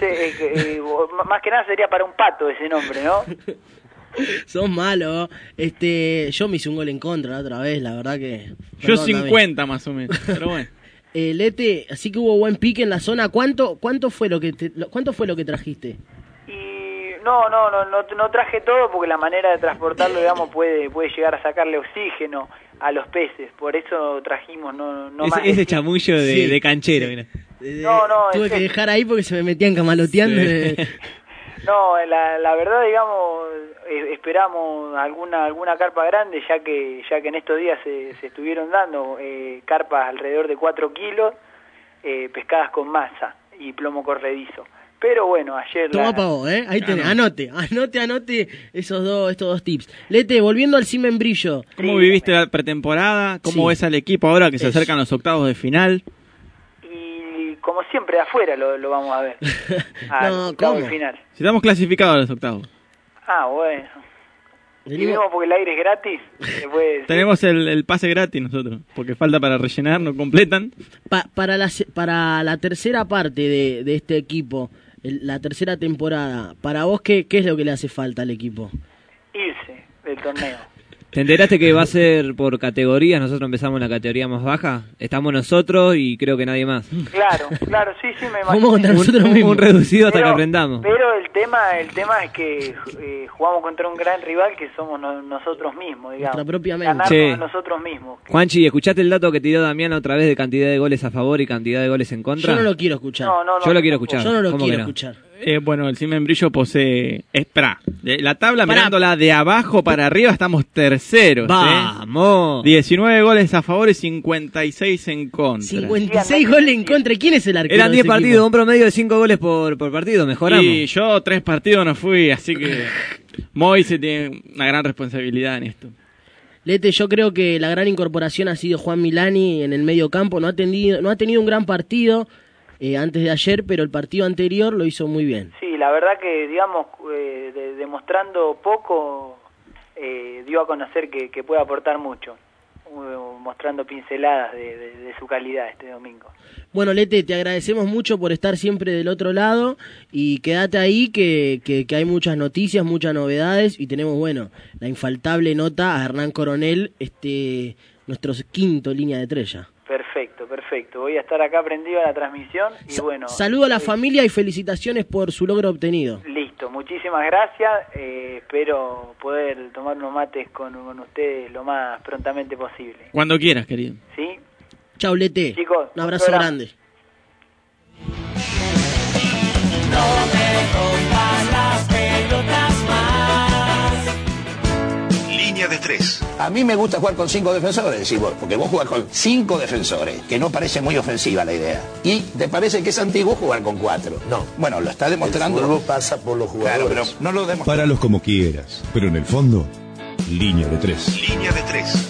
más que nada sería para un pato ese nombre, ¿no? Sos malo. Yo me hice un gol en contra la otra vez, la verdad que... Yo 50 más o menos, pero bueno. Lete, así que hubo buen pique en la zona. ¿Cuánto fue lo que trajiste? Y no traje todo porque la manera de transportarlo, digamos, puede llegar a sacarle oxígeno a los peces. Por eso trajimos no más. Ese chamullo de canchero, mira. Tuve que dejar ahí porque se me metían camaloteando. Sí. No, la verdad, digamos, esperamos alguna carpa grande, ya que en estos días se estuvieron dando carpas alrededor de 4 kilos, pescadas con masa y plomo corredizo. Pero bueno, ayer... Toma pa' vos, ahí tenés, anote estos dos tips. Lete, volviendo al Sin Membrillo. ¿Cómo viviste la pretemporada? ¿Cómo ves al equipo ahora que se acercan los octavos de final? Como siempre, afuera lo vamos a ver. ¿Cómo? Final. Si estamos clasificados a los octavos. Bueno. Y mismo porque el aire es gratis. Tenemos el pase gratis nosotros, porque falta para rellenar, no completan. Para la tercera parte de este equipo, la tercera temporada, para vos, ¿qué es lo que le hace falta al equipo? Irse del torneo. ¿Te enteraste que va a ser por categorías? Nosotros empezamos en la categoría más baja. Estamos nosotros y creo que nadie más. Claro, sí, me imagino. Un reducido hasta que aprendamos. Pero el tema es que jugamos contra un gran rival que somos nosotros mismos, digamos. Nuestra propia mente. Ganarnos a nosotros mismos. Juanchi, ¿escuchaste el dato que tiró Damián otra vez de cantidad de goles a favor y cantidad de goles en contra? Yo no lo quiero escuchar. Yo lo quiero escuchar. Yo no lo quiero escuchar. Bueno, el Sin Membrillo posee... la tabla, mirándola de abajo para arriba, estamos terceros. ¡Vamos! 19 goles a favor y 56 en contra. 56 goles en contra. ¿Quién es el arquero? Eran 10 partidos, un promedio de 5 goles por partido. Mejoramos. Y yo 3 partidos no fui, así que Moise tiene una gran responsabilidad en esto. Lete, yo creo que la gran incorporación ha sido Juan Milani en el medio campo. No ha tenido un gran partido antes de ayer, pero el partido anterior lo hizo muy bien. Sí, la verdad que, digamos, demostrando poco, dio a conocer que puede aportar mucho. mostrando pinceladas de su calidad este domingo. Bueno, Lete, te agradecemos mucho por estar siempre del otro lado y quédate ahí que hay muchas noticias, muchas novedades y tenemos, bueno, la infaltable nota a Hernán Coronel, nuestro quinto línea de 3 ya. Perfecto. Voy a estar acá prendido a la transmisión y bueno. Saludo a la familia y felicitaciones por su logro obtenido. Listo, muchísimas gracias. Espero poder tomar unos mates con ustedes lo más prontamente posible. Cuando quieras, querido. ¿Sí? Chau, Lete. Chicos, un abrazo grande. No me rompas las pelotas más. Línea de 3. A mí me gusta jugar con 5 defensores, decís vos, porque vos jugás con 5 defensores, que no parece muy ofensiva la idea. ¿Y te parece que es antiguo jugar con 4? No. Bueno, lo está demostrando. El fútbol pasa por los jugadores. Claro, pero no lo demostró. Páralos como quieras, pero en el fondo, línea de 3. Línea de 3.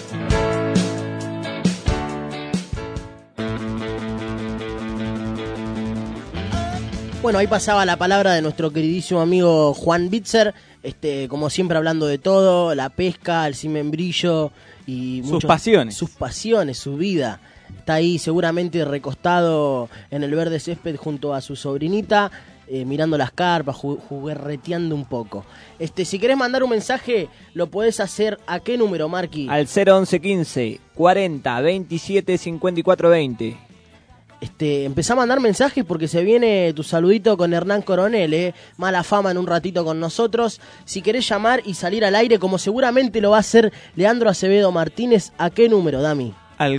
Bueno, ahí pasaba la palabra de nuestro queridísimo amigo Juan Bitzer, como siempre hablando de todo, la pesca, el sin membrillo y sus pasiones. Sus pasiones, su vida. Está ahí seguramente recostado en el verde césped junto a su sobrinita, mirando las carpas, juguerreteando un poco. Si querés mandar un mensaje, lo podés hacer ¿a qué número, Marqui? Al 01115 40 27 54 20. Empezá a mandar mensajes porque se viene tu saludito con Hernán Coronel, mala fama en un ratito con nosotros. Si querés llamar y salir al aire, como seguramente lo va a hacer Leandro Acevedo Martínez, ¿a qué número, Dami? Al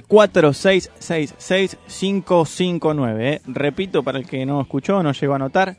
4666-559, Repito, para el que no escuchó, no llegó a anotar,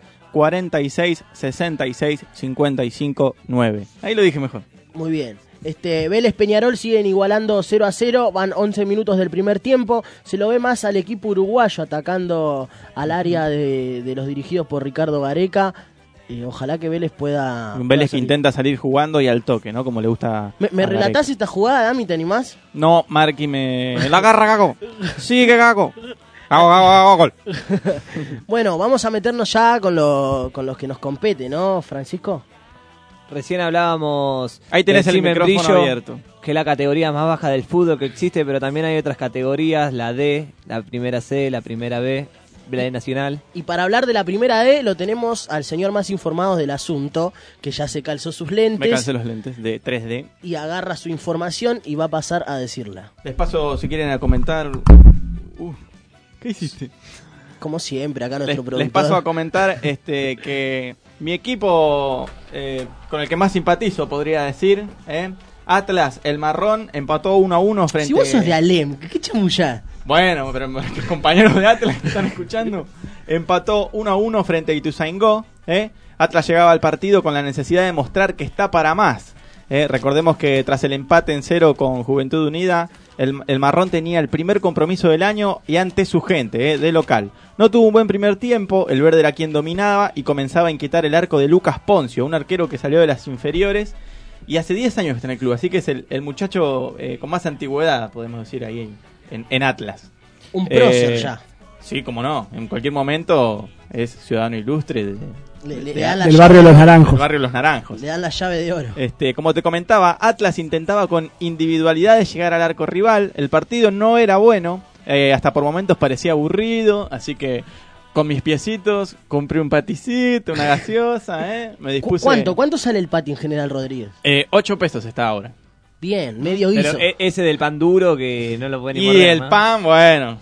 4666-559. Ahí lo dije mejor. Muy bien. Vélez Peñarol siguen igualando 0-0, van 11 minutos del primer tiempo, se lo ve más al equipo uruguayo atacando al área de los dirigidos por Ricardo Gareca. Ojalá que Vélez pueda... Un Vélez que intenta salir jugando y al toque, ¿no? Como le gusta. ¿Me relatás esta jugada, Dami? ¿Te animás? No, Marqui me la agarra, Caco. Sigue, Caco. Caco, gol. Bueno, vamos a meternos ya con los que nos compete, ¿no, Francisco? Recién hablábamos. Ahí tenés el micrófono abierto. Que es la categoría más baja del fútbol que existe, pero también hay otras categorías: la D, la primera C, la primera B, la D Nacional. Y para hablar de la primera D, lo tenemos al señor más informado del asunto, que ya se calzó sus lentes. Me calcé los lentes de 3D. Y agarra su información y va a pasar a decirla. Les paso, si quieren, a comentar. ¿Qué hiciste? Como siempre, acá nuestro productor. Les paso a comentar que mi equipo con el que más simpatizo, podría decir, Atlas, el marrón, empató 1-1 frente... Si vos sos de Alem, ¿qué chamullá? Bueno, pero mis compañeros de Atlas que están escuchando, empató 1-1 frente a Ituzaingó. Atlas llegaba al partido con la necesidad de mostrar que está para más. Recordemos que tras el empate en 0 con Juventud Unida, el marrón tenía el primer compromiso del año y ante su gente, de local. No tuvo un buen primer tiempo, el verde era quien dominaba y comenzaba a inquietar el arco de Lucas Poncio, un arquero que salió de las inferiores y hace 10 años que está en el club, así que es el muchacho con más antigüedad, podemos decir, ahí en Atlas. Un prócer ya. Sí, como no, en cualquier momento es ciudadano ilustre del barrio Los Naranjos. Del barrio Los Naranjos. Le dan la llave de oro. Como te comentaba, Atlas intentaba con individualidades llegar al arco rival. El partido no era bueno, hasta por momentos parecía aburrido, así que con mis piecitos compré un paticito, una gaseosa, me dispuse. ¿Cuánto sale el pati en General Rodríguez? 8 pesos está ahora. Bien, medio guiso. Pero ese del pan duro que no lo pueden ni morder. Y el pan, bueno,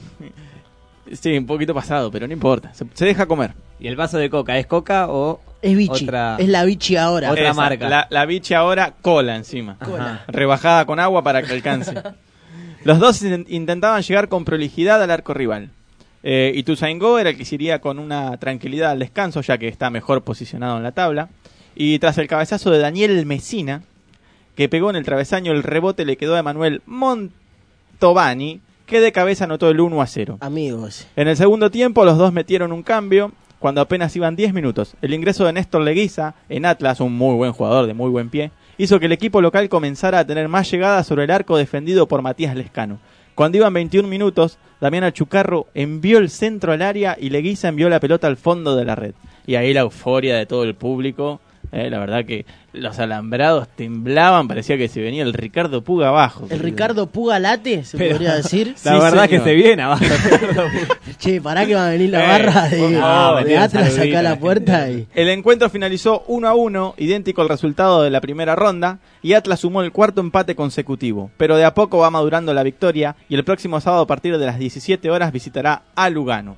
sí, un poquito pasado, pero no importa, se deja comer. ¿Y el vaso de coca es coca o es Vichy? Es la Vichy ahora. Otra marca. La Vichy ahora, cola encima. Cola. Rebajada con agua para que alcance. Los dos intentaban llegar con prolijidad al arco rival. Ituzaingó era el que se iría con una tranquilidad al descanso, ya que está mejor posicionado en la tabla. Y tras el cabezazo de Daniel Mesina, que pegó en el travesaño, el rebote le quedó a Emanuel Montovani, que de cabeza anotó el 1-0. Amigos. En el segundo tiempo los dos metieron un cambio cuando apenas iban 10 minutos. El ingreso de Néstor Leguiza en Atlas, un muy buen jugador de muy buen pie, hizo que el equipo local comenzara a tener más llegadas sobre el arco defendido por Matías Lescano. Cuando iban 21 minutos, Damián Achucarro envió el centro al área y Leguiza envió la pelota al fondo de la red. Y ahí la euforia de todo el público La verdad que los alambrados temblaban, parecía que se venía el Ricardo Puga abajo. ¿El Ricardo Puga late, se podría decir? La verdad que se viene abajo. Che, pará que va a venir la barra de Atlas acá a la puerta. El encuentro finalizó 1-1, idéntico al resultado de la primera ronda, y Atlas sumó el cuarto empate consecutivo. Pero de a poco va madurando la victoria, y el próximo sábado a partir de las 17 horas visitará a Lugano.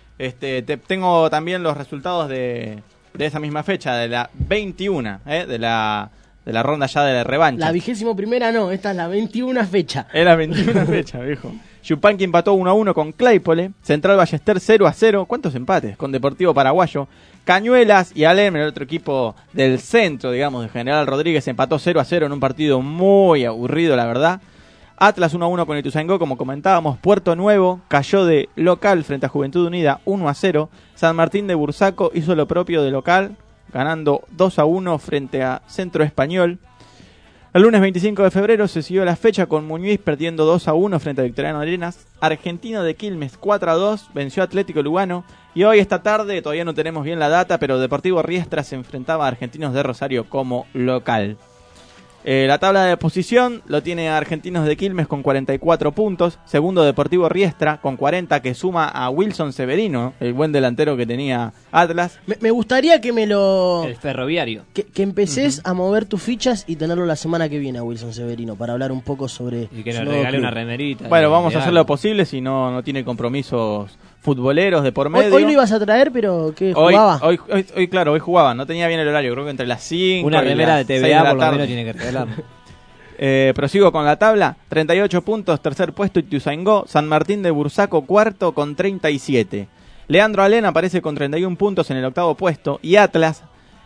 Tengo también los resultados de esa misma fecha, de la 21, de la ronda ya de la revancha. La 21ª no, esta es la 21 fecha. Es la 21 fecha, viejo. Yupanqui empató 1-1 con Claypole, Central Ballester 0-0, ¿cuántos empates? Con Deportivo Paraguayo. Cañuelas y Alem, el otro equipo del centro, digamos, de General Rodríguez, empató 0-0 en un partido muy aburrido, la verdad. Atlas 1-1 con Ituzaingó, como comentábamos. Puerto Nuevo cayó de local frente a Juventud Unida 1-0. San Martín de Bursaco hizo lo propio de local, ganando 2-1 frente a Centro Español. El lunes 25 de febrero se siguió la fecha con Muñiz perdiendo 2-1 frente a Victoriano Arenas. Argentino de Quilmes 4-2 venció a Atlético Lugano. Y hoy esta tarde, todavía no tenemos bien la data, pero Deportivo Riestra se enfrentaba a Argentinos de Rosario como local. La tabla de posición lo tiene Argentinos de Quilmes con 44 puntos. Segundo Deportivo Riestra con 40, que suma a Wilson Severino, el buen delantero que tenía Atlas. Me gustaría que me lo... El Ferroviario. Que empeces a mover tus fichas y tenerlo la semana que viene a Wilson Severino para hablar un poco sobre... Y que nos regale una remerita. Bueno, vamos a hacer lo posible si no tiene compromisos futboleros de por medio. Hoy lo ibas a traer, pero ¿qué jugaba? Hoy, claro, hoy jugaba. No tenía bien el horario, creo que entre las 5 una remera de TVA por lo menos tiene que regalar. Prosigo con la tabla. 38 puntos, tercer puesto Ituzaingó. San Martín de Bursaco, cuarto con 37. Leandro Alén aparece con 31 puntos en el octavo puesto. Y Atlas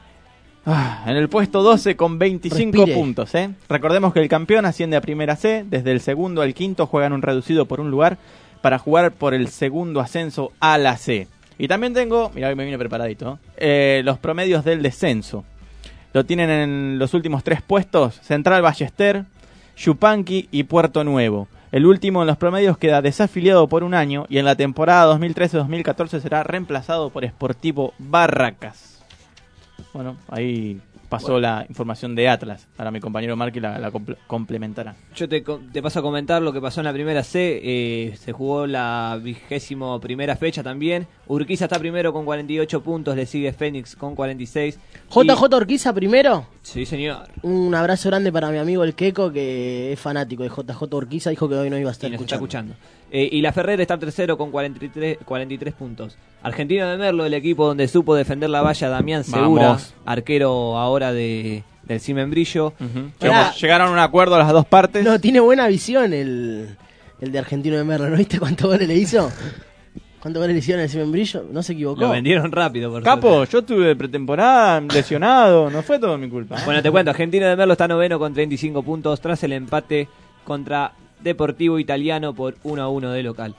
en el puesto 12 con 25 puntos. Recordemos que el campeón asciende a Primera C. Desde el segundo al quinto juegan un reducido por un lugar para jugar por el segundo ascenso a la C. Y también tengo, mirá, hoy me vine preparadito, los promedios del descenso. Lo tienen en los últimos 3 puestos: Central Ballester, Yupanqui y Puerto Nuevo. El último en los promedios queda desafiliado por un año y en la temporada 2013-2014 será reemplazado por Sportivo Barracas. Bueno, ahí pasó la información de Atlas. Para mi compañero Marqui la complementará. Yo te paso a comentar lo que pasó en la primera C. Se jugó la 21ª fecha también. Urquiza está primero con 48 puntos, le sigue Fénix con 46. JJ Urquiza primero. Sí, señor. Un abrazo grande para mi amigo el Queco, que es fanático de JJ Urquiza. Dijo que hoy no iba a estar escuchando. Y la Ferrer está tercero con 43 puntos. Argentino de Merlo, el equipo donde supo defender la valla Damián Segura, arquero ahora del Cimembrillo. Llegaron a un acuerdo las dos partes. No, tiene buena visión el de Argentino de Merlo. ¿No viste cuántos goles le hizo? ¿Cuántos goles le hicieron en el Cimembrillo? No se equivocó. Lo vendieron rápido, por Capo, suerte. yo estuve pretemporada lesionado, no fue todo mi culpa. Bueno, te cuento, Argentino de Merlo está noveno con 35 puntos tras el empate contra Deportivo Italiano por 1-1 de local.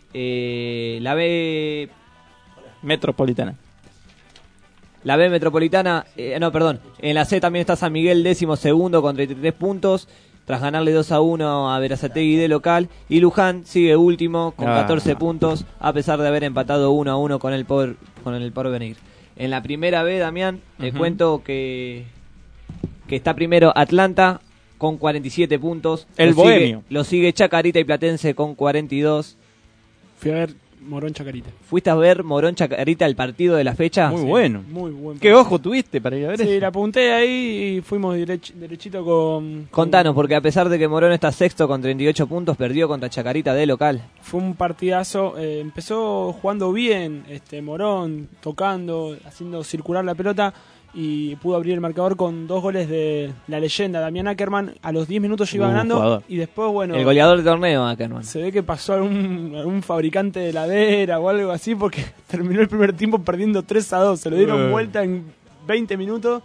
La B Metropolitana. La B Metropolitana, en la C también está San Miguel, 12º con 33 puntos, tras ganarle 2-1 a Berazategui de local. Y Luján sigue último con 14 puntos, a pesar de haber empatado 1-1 con el Porvenir. En la primera B, Damián, te cuento que está primero Atlanta con 47 puntos. El Bohemio. Lo sigue Chacarita y Platense con 42. Fui a ver Morón Chacarita. ¿Fuiste a ver Morón Chacarita el partido de la fecha? Muy bueno. Muy buen ¿Qué ojo tuviste para ir a ver eso? Sí, la apunté ahí y fuimos derechito con... Contanos, porque a pesar de que Morón está sexto con 38 puntos, perdió contra Chacarita de local. Fue un partidazo. Empezó jugando bien Morón, tocando, haciendo circular la pelota, y pudo abrir el marcador con 2 goles de la leyenda Damián Ackerman. A los 10 minutos ya iba ganando jugador. Y después, bueno, el goleador del torneo, Ackerman. Se ve que pasó algún fabricante de heladera o algo así, porque terminó el primer tiempo perdiendo 3-2. Se lo dieron vuelta en 20 minutos.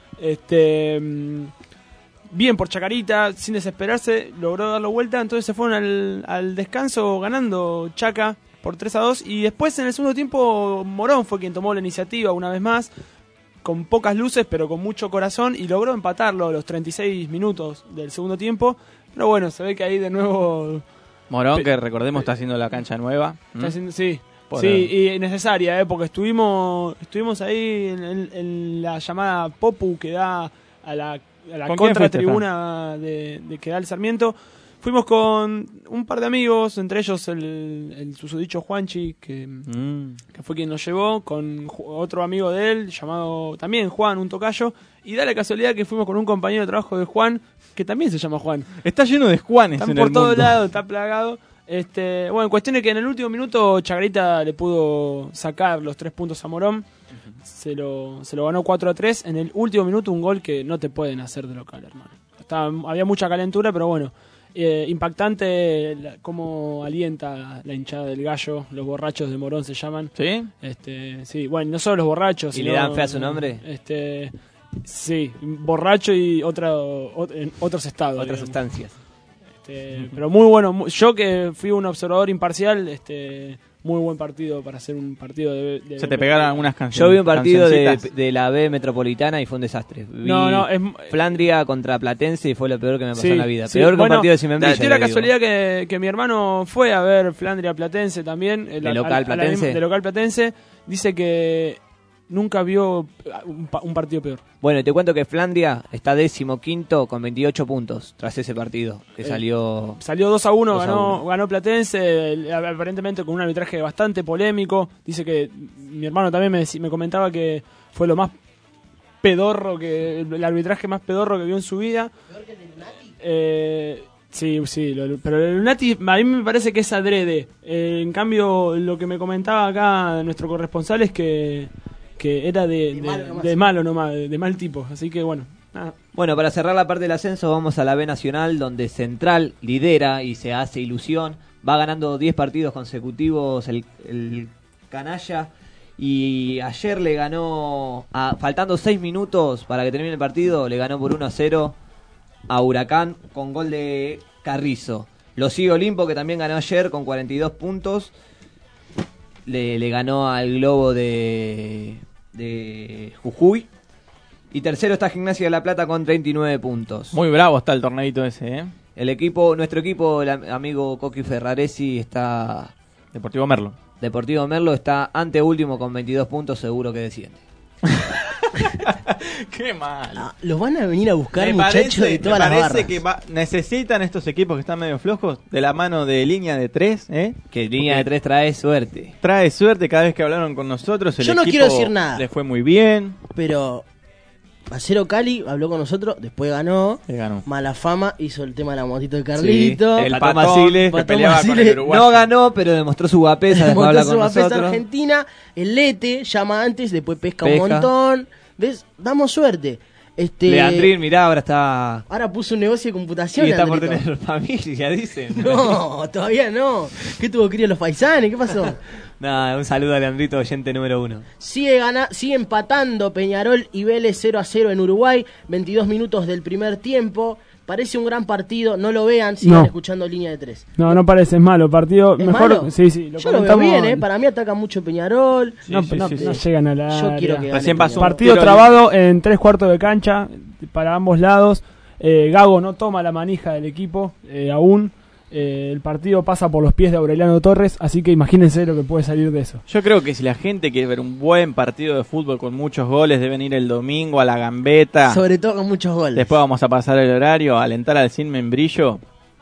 Bien por Chacarita, sin desesperarse, logró darlo vuelta. Entonces se fueron al descanso ganando Chaca por 3-2. Y después en el segundo tiempo Morón fue quien tomó la iniciativa una vez más, con pocas luces pero con mucho corazón, y logró empatarlo a los 36 minutos del segundo tiempo. Pero bueno, se ve que ahí de nuevo... Morón, que recordemos está haciendo la cancha nueva. Está haciendo, sí. Sí, y necesaria, porque estuvimos ahí en la llamada Popu que da a la contratribuna de que da el Sarmiento. Fuimos con un par de amigos, entre ellos el susodicho Juanchi, que fue quien nos llevó, con otro amigo de él, llamado también Juan, un tocayo, y da la casualidad que fuimos con un compañero de trabajo de Juan, que también se llama Juan. Está lleno de Juanes en el mundo. Están por todos lados, está plagado. Bueno, cuestión es que en el último minuto Chacarita le pudo sacar los 3 puntos a Morón. Se lo ganó 4-3. En el último minuto un gol que no te pueden hacer de local, hermano. Había mucha calentura, pero bueno. Impactante cómo alienta la hinchada del Gallo. Los borrachos de Morón se llaman. ¿Sí? Sí, bueno, no solo los borrachos. ¿Y sino, le dan fe a su nombre? Sí, borracho y en otros estados. Otras sustancias. Pero muy bueno. Yo que fui un observador imparcial, muy buen partido para hacer un partido de se te pegaron algunas canciones. Yo vi un partido de la B Metropolitana y fue un desastre. Flandria contra Platense y fue lo peor que me pasó en la vida. Peor que un partido de Simembrilla. Tiene la casualidad que mi hermano fue a ver Flandria Platense también. ¿De local Platense? De local Platense. Dice que nunca vio un partido peor. Bueno, te cuento que Flandria está 15º con 28 puntos tras ese partido que salió 2-1, ganó Platense, aparentemente con un arbitraje bastante polémico. Dice que mi hermano también me comentaba que fue lo más pedorro, el arbitraje más pedorro que vio en su vida. ¿Peor que el de Lunati? Sí, pero el Lunati a mí me parece que es adrede. En cambio, lo que me comentaba acá nuestro corresponsal es que era de malo nomás, de mal tipo, así que bueno, nada. Bueno, para cerrar la parte del ascenso vamos a la B Nacional, donde Central lidera y se hace ilusión, va ganando 10 partidos consecutivos el canalla, y ayer le ganó, faltando 6 minutos para que termine el partido, le ganó por 1-0 a Huracán con gol de Carrizo. Lo sigue Olimpo, que también ganó ayer con 42 puntos, le ganó al Globo de Jujuy. Y tercero está Gimnasia de La Plata con 39 puntos. Muy bravo está el torneito ese, Nuestro equipo, el amigo Coqui Ferraresi, está... Deportivo Merlo está anteúltimo con 22 puntos, seguro que desciende. Qué mal. Los van a venir a buscar, muchachos, de todas las barras. Que necesitan estos equipos que están medio flojos de la mano de línea de 3, Que línea de 3 trae suerte. Trae suerte cada vez que hablaron con nosotros. Yo no quiero decir nada. Les fue muy bien. Pero Acero Cali habló con nosotros, después ganó. Mala Fama hizo el tema de la motito de Carlito. Sí, el Patón que peleaba con el uruguayo. No ganó, pero demostró su guapesa. Demostró su guapesa Argentina. El Lete llama antes, después pesca un montón. ¿Ves? Damos suerte. Leandrín, mirá, ahora puso un negocio de computación. Y está por tener familia, dicen. No, todavía no. ¿Qué tuvo crío los paisanes? ¿Qué pasó? Nada, un saludo a Leandrito, oyente número 1. Sigue empatando Peñarol y Vélez 0-0 en Uruguay. 22 minutos del primer tiempo. Parece un gran partido, no lo vean, sigan escuchando Línea de 3. No parece, es malo, partido ¿Es mejor. Malo? Sí, yo lo veo bien, para mí ataca mucho Peñarol. No llegan a la Yo quiero que recién pasó partido trabado en 3/4 de cancha para ambos lados. Gago no toma la manija del equipo aún. El partido pasa por los pies de Aureliano Torres, así que imagínense lo que puede salir de eso. Yo creo que si la gente quiere ver un buen partido de fútbol con muchos goles, deben ir el domingo a la Gambeta. Sobre todo con muchos goles. Después vamos a pasar el horario, alentar al Sin Membrillo.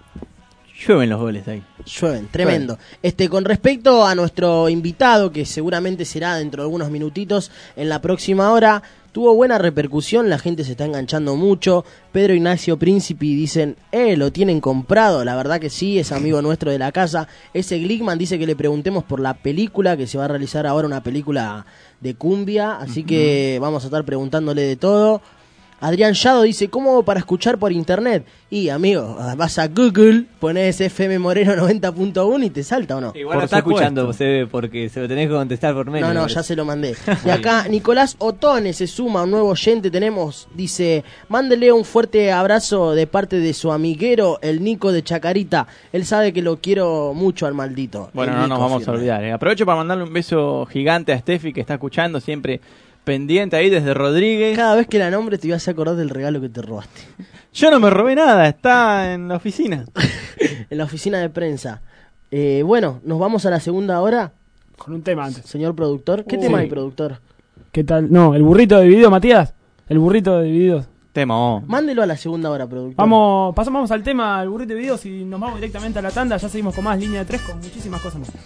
Llueven los goles ahí. Llueven, tremendo. Con respecto a nuestro invitado, que seguramente será dentro de algunos minutitos en la próxima hora, tuvo buena repercusión, la gente se está enganchando mucho. Pedro Ignacio Príncipe dicen, lo tienen comprado, la verdad que sí, es amigo nuestro de la casa. Ese Glickman dice que le preguntemos por la película, que se va a realizar ahora una película de cumbia, así que vamos a estar preguntándole de todo. Adrián Yado dice, ¿cómo hago para escuchar por internet? Y amigo, vas a Google, pones FM Moreno 90.1 y te salta, ¿o no? Igual no está escuchando, porque se lo tenés que contestar por mail. No, ya se lo mandé. Y acá Nicolás Otone se suma, un nuevo oyente tenemos, dice, mándele un fuerte abrazo de parte de su amiguero, el Nico de Chacarita. Él sabe que lo quiero mucho al maldito. Bueno, no nos vamos a olvidar. Aprovecho para mandarle un beso gigante a Steffi, que está escuchando siempre pendiente ahí desde Rodríguez. Cada vez que la nombre te ibas a acordar del regalo que te robaste. Yo no me robé nada, está en la oficina. En la oficina de prensa. Bueno, nos vamos a la segunda hora. Con un tema antes. Señor productor, ¿qué tema hay, productor? ¿Qué tal? No, el burrito de Divididos, Matías. El burrito de Divididos. Tema. Mándelo a la segunda hora, productor. Pasamos al tema, el burrito de Divididos, y nos vamos directamente a la tanda. Ya seguimos con más Línea de 3, con muchísimas cosas más.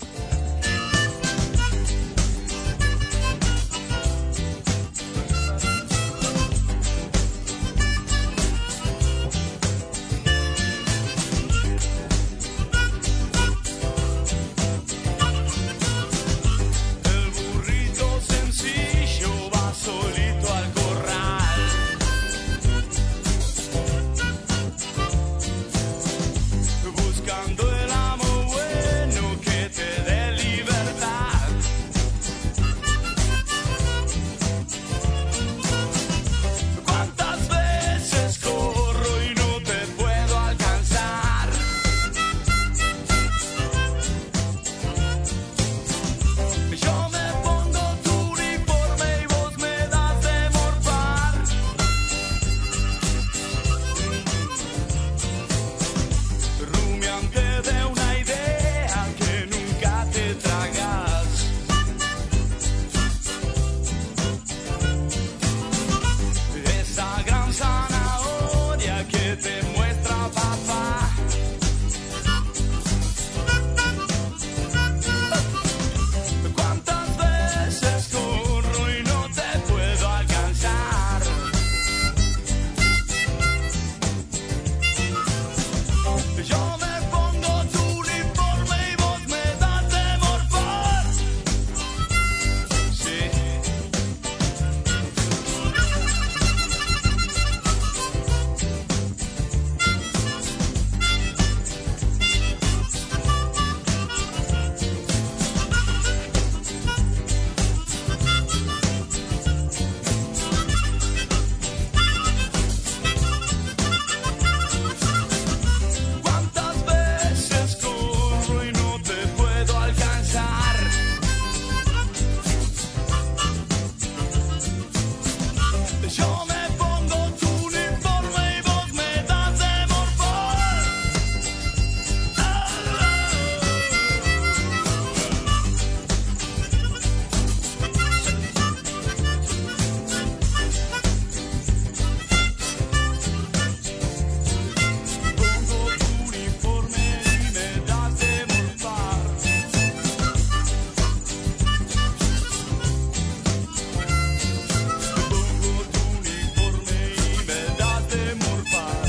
Buscando el amor bueno que te dé libertad. ¿Cuántas veces corro y no te puedo alcanzar? Yo me pongo tu uniforme y vos me das de morfar. Rumiante de una idea que nunca te tragas. Esa gran zanahoria que te muestra papá. ¿Cuántas veces corro y no te puedo alcanzar? Yo me pongo tu uniforme y vos me das de morfar. Sí. ¿Cuántas veces corro y no te puedo alcanzar? Yo me pongo tu uniforme y vos me das de morfar. Pongo tu uniforme y me das de morfar. Pongo tu uniforme y me das de morfar.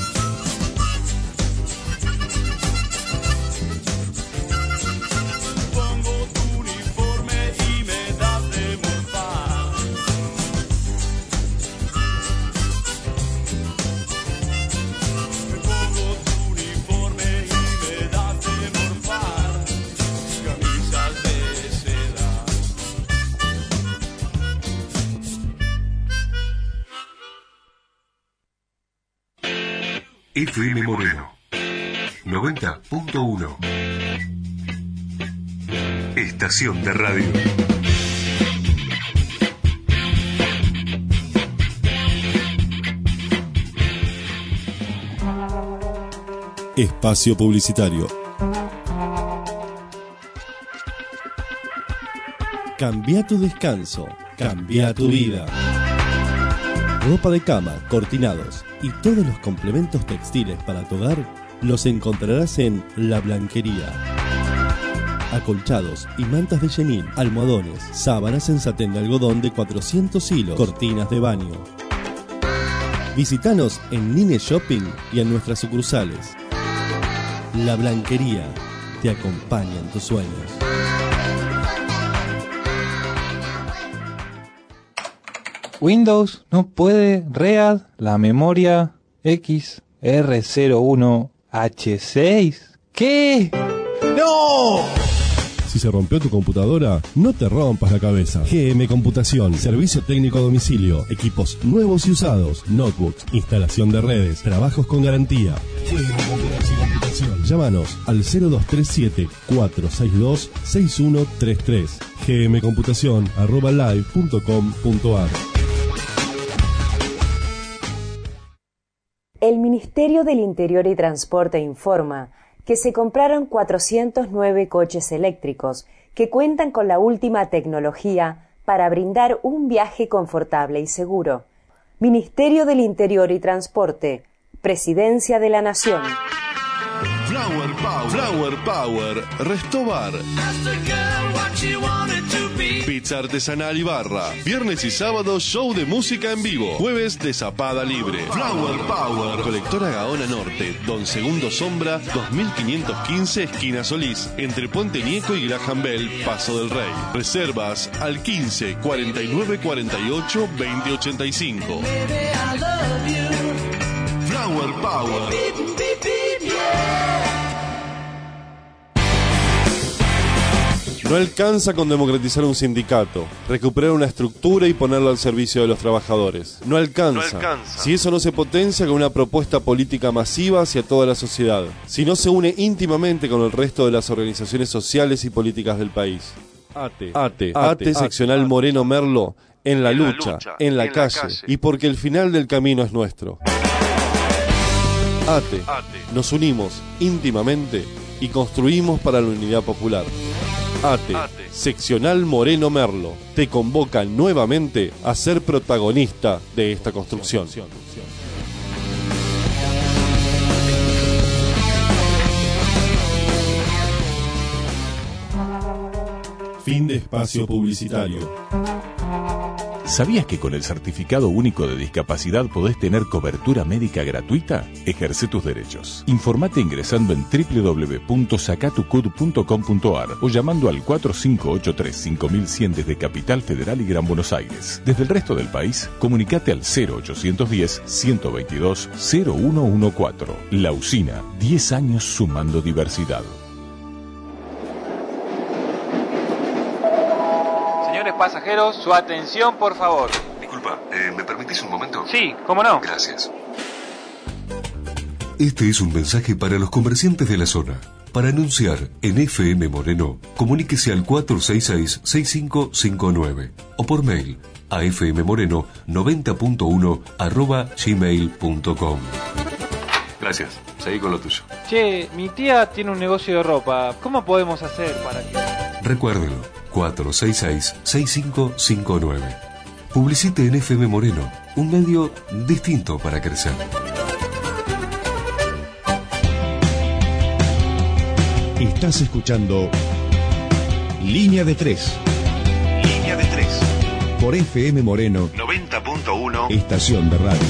Pongo tu uniforme y me das de morfar. Pongo tu uniforme y me das de morfar. Camisas de seda. FM Moreno 90.1. Estación de radio. Espacio publicitario. Cambia tu descanso, cambia tu vida. Ropa de cama, cortinados y todos los complementos textiles para tu hogar los encontrarás en La Blanquería. Acolchados y mantas de chenil, almohadones, sábanas en satén de algodón de 400 hilos, cortinas de baño. Visítanos en Nine Shopping y en nuestras sucursales. La Blanquería te acompaña en tus sueños. Windows no puede read la memoria XR01H6. ¿Qué? ¡No! Si se rompió tu computadora, no te rompas la cabeza. GM Computación, servicio técnico a domicilio, equipos nuevos y usados, notebooks, instalación de redes, trabajos con garantía. GM Computación. Llámanos al 0237-462-6133. gmcomputación@live.com.ar. El Ministerio del Interior y Transporte informa que se compraron 409 coches eléctricos que cuentan con la última tecnología para brindar un viaje confortable y seguro. Ministerio del Interior y Transporte, Presidencia de la Nación. Flower Power, Restobar. Pizza artesanal y barra. Viernes y sábado, show de música en vivo. Jueves de zapada libre. Flower Power. Colectora Gaona Norte, Don Segundo Sombra, 2515, esquina Solís. Entre Puente Nieco y Graham Bell, Paso del Rey. Reservas al 15 49 48 20 85. Flower Power. No alcanza con democratizar un sindicato, recuperar una estructura y ponerlo al servicio de los trabajadores. No alcanza. Si eso no se potencia con una propuesta política masiva hacia toda la sociedad. Si no se une íntimamente con el resto de las organizaciones sociales y políticas del país. ATE seccional Moreno Merlo, en la lucha, en la calle, y porque el final del camino es nuestro. ATE, nos unimos íntimamente y construimos para la unidad popular. ATE, seccional Moreno Merlo, te convoca nuevamente a ser protagonista de esta construcción. Fin de espacio publicitario. ¿Sabías que con el Certificado Único de Discapacidad podés tener cobertura médica gratuita? Ejerce tus derechos. Informate ingresando en www.sacatucud.com.ar o llamando al 4583-5100 desde Capital Federal y Gran Buenos Aires. Desde el resto del país, comunicate al 0810-122-0114. La Usina, 10 años sumando diversidad. Pasajeros, su atención, por favor. Disculpa, ¿me permitís un momento? Sí, ¿cómo no? Gracias. Este es un mensaje para los comerciantes de la zona. Para anunciar en FM Moreno, comuníquese al 466-6559 o por mail a fmmoreno90.1@gmail.com. Gracias, seguí con lo tuyo. Che, mi tía tiene un negocio de ropa. ¿Cómo podemos hacer para que...? Recuérdelo. 466-6559. Publicite en FM Moreno, un medio distinto para crecer. Estás escuchando Línea de 3. Línea de 3. Por FM Moreno 90.1, estación de radio.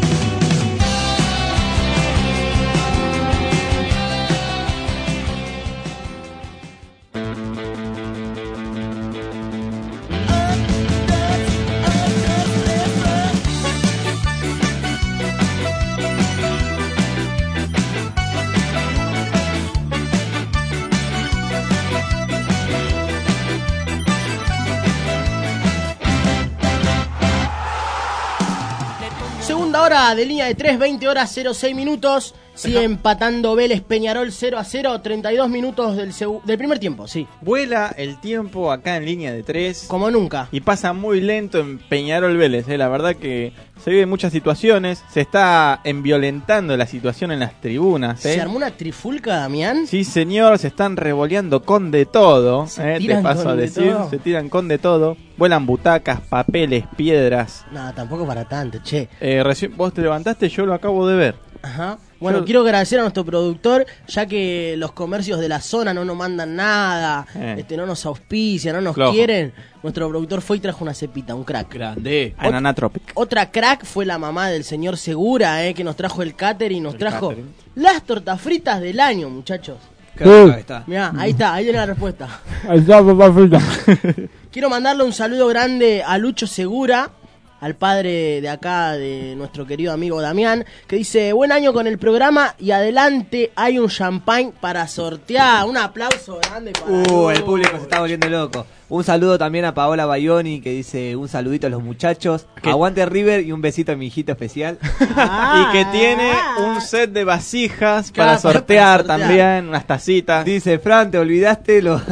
Hora de línea de 3, 20 horas 06 minutos. Sigue empatando Vélez Peñarol 0-0, 32 minutos del primer tiempo, sí. Vuela el tiempo acá en línea de 3. Como nunca. Y pasa muy lento en Peñarol Vélez, la verdad que se viven muchas situaciones. Se está enviolentando la situación en las tribunas. ¿Se armó una trifulca, Damián? Sí, señor, se están revoleando con de todo. Te paso a decir, se tiran con de todo. Vuelan butacas, papeles, piedras. No, tampoco para tanto, che. Recién vos te levantaste, yo lo acabo de ver. Ajá. Bueno, quiero agradecer a nuestro productor, ya que los comercios de la zona no nos mandan nada, no nos auspician, no nos quieren. Nuestro productor fue y trajo una cepita, un crack. Grande. Banana Tropic. Otra crack fue la mamá del señor Segura, que nos trajo el catering y nos trajo las tortas fritas del año, muchachos. Ahí está. Mirá, ahí viene la respuesta. Ahí está, papá frita. Quiero mandarle un saludo grande a Lucho Segura, al padre de acá, de nuestro querido amigo Damián, que dice, buen año con el programa y adelante hay un champagne para sortear. Un aplauso grande para el público se está volviendo loco. Un saludo también a Paola Bayoni, que dice un saludito a los muchachos. Aguante River y un besito a mi hijito especial. Y que tiene un set de vasijas para sortear también, unas tacitas. Dice, Fran, te olvidaste lo...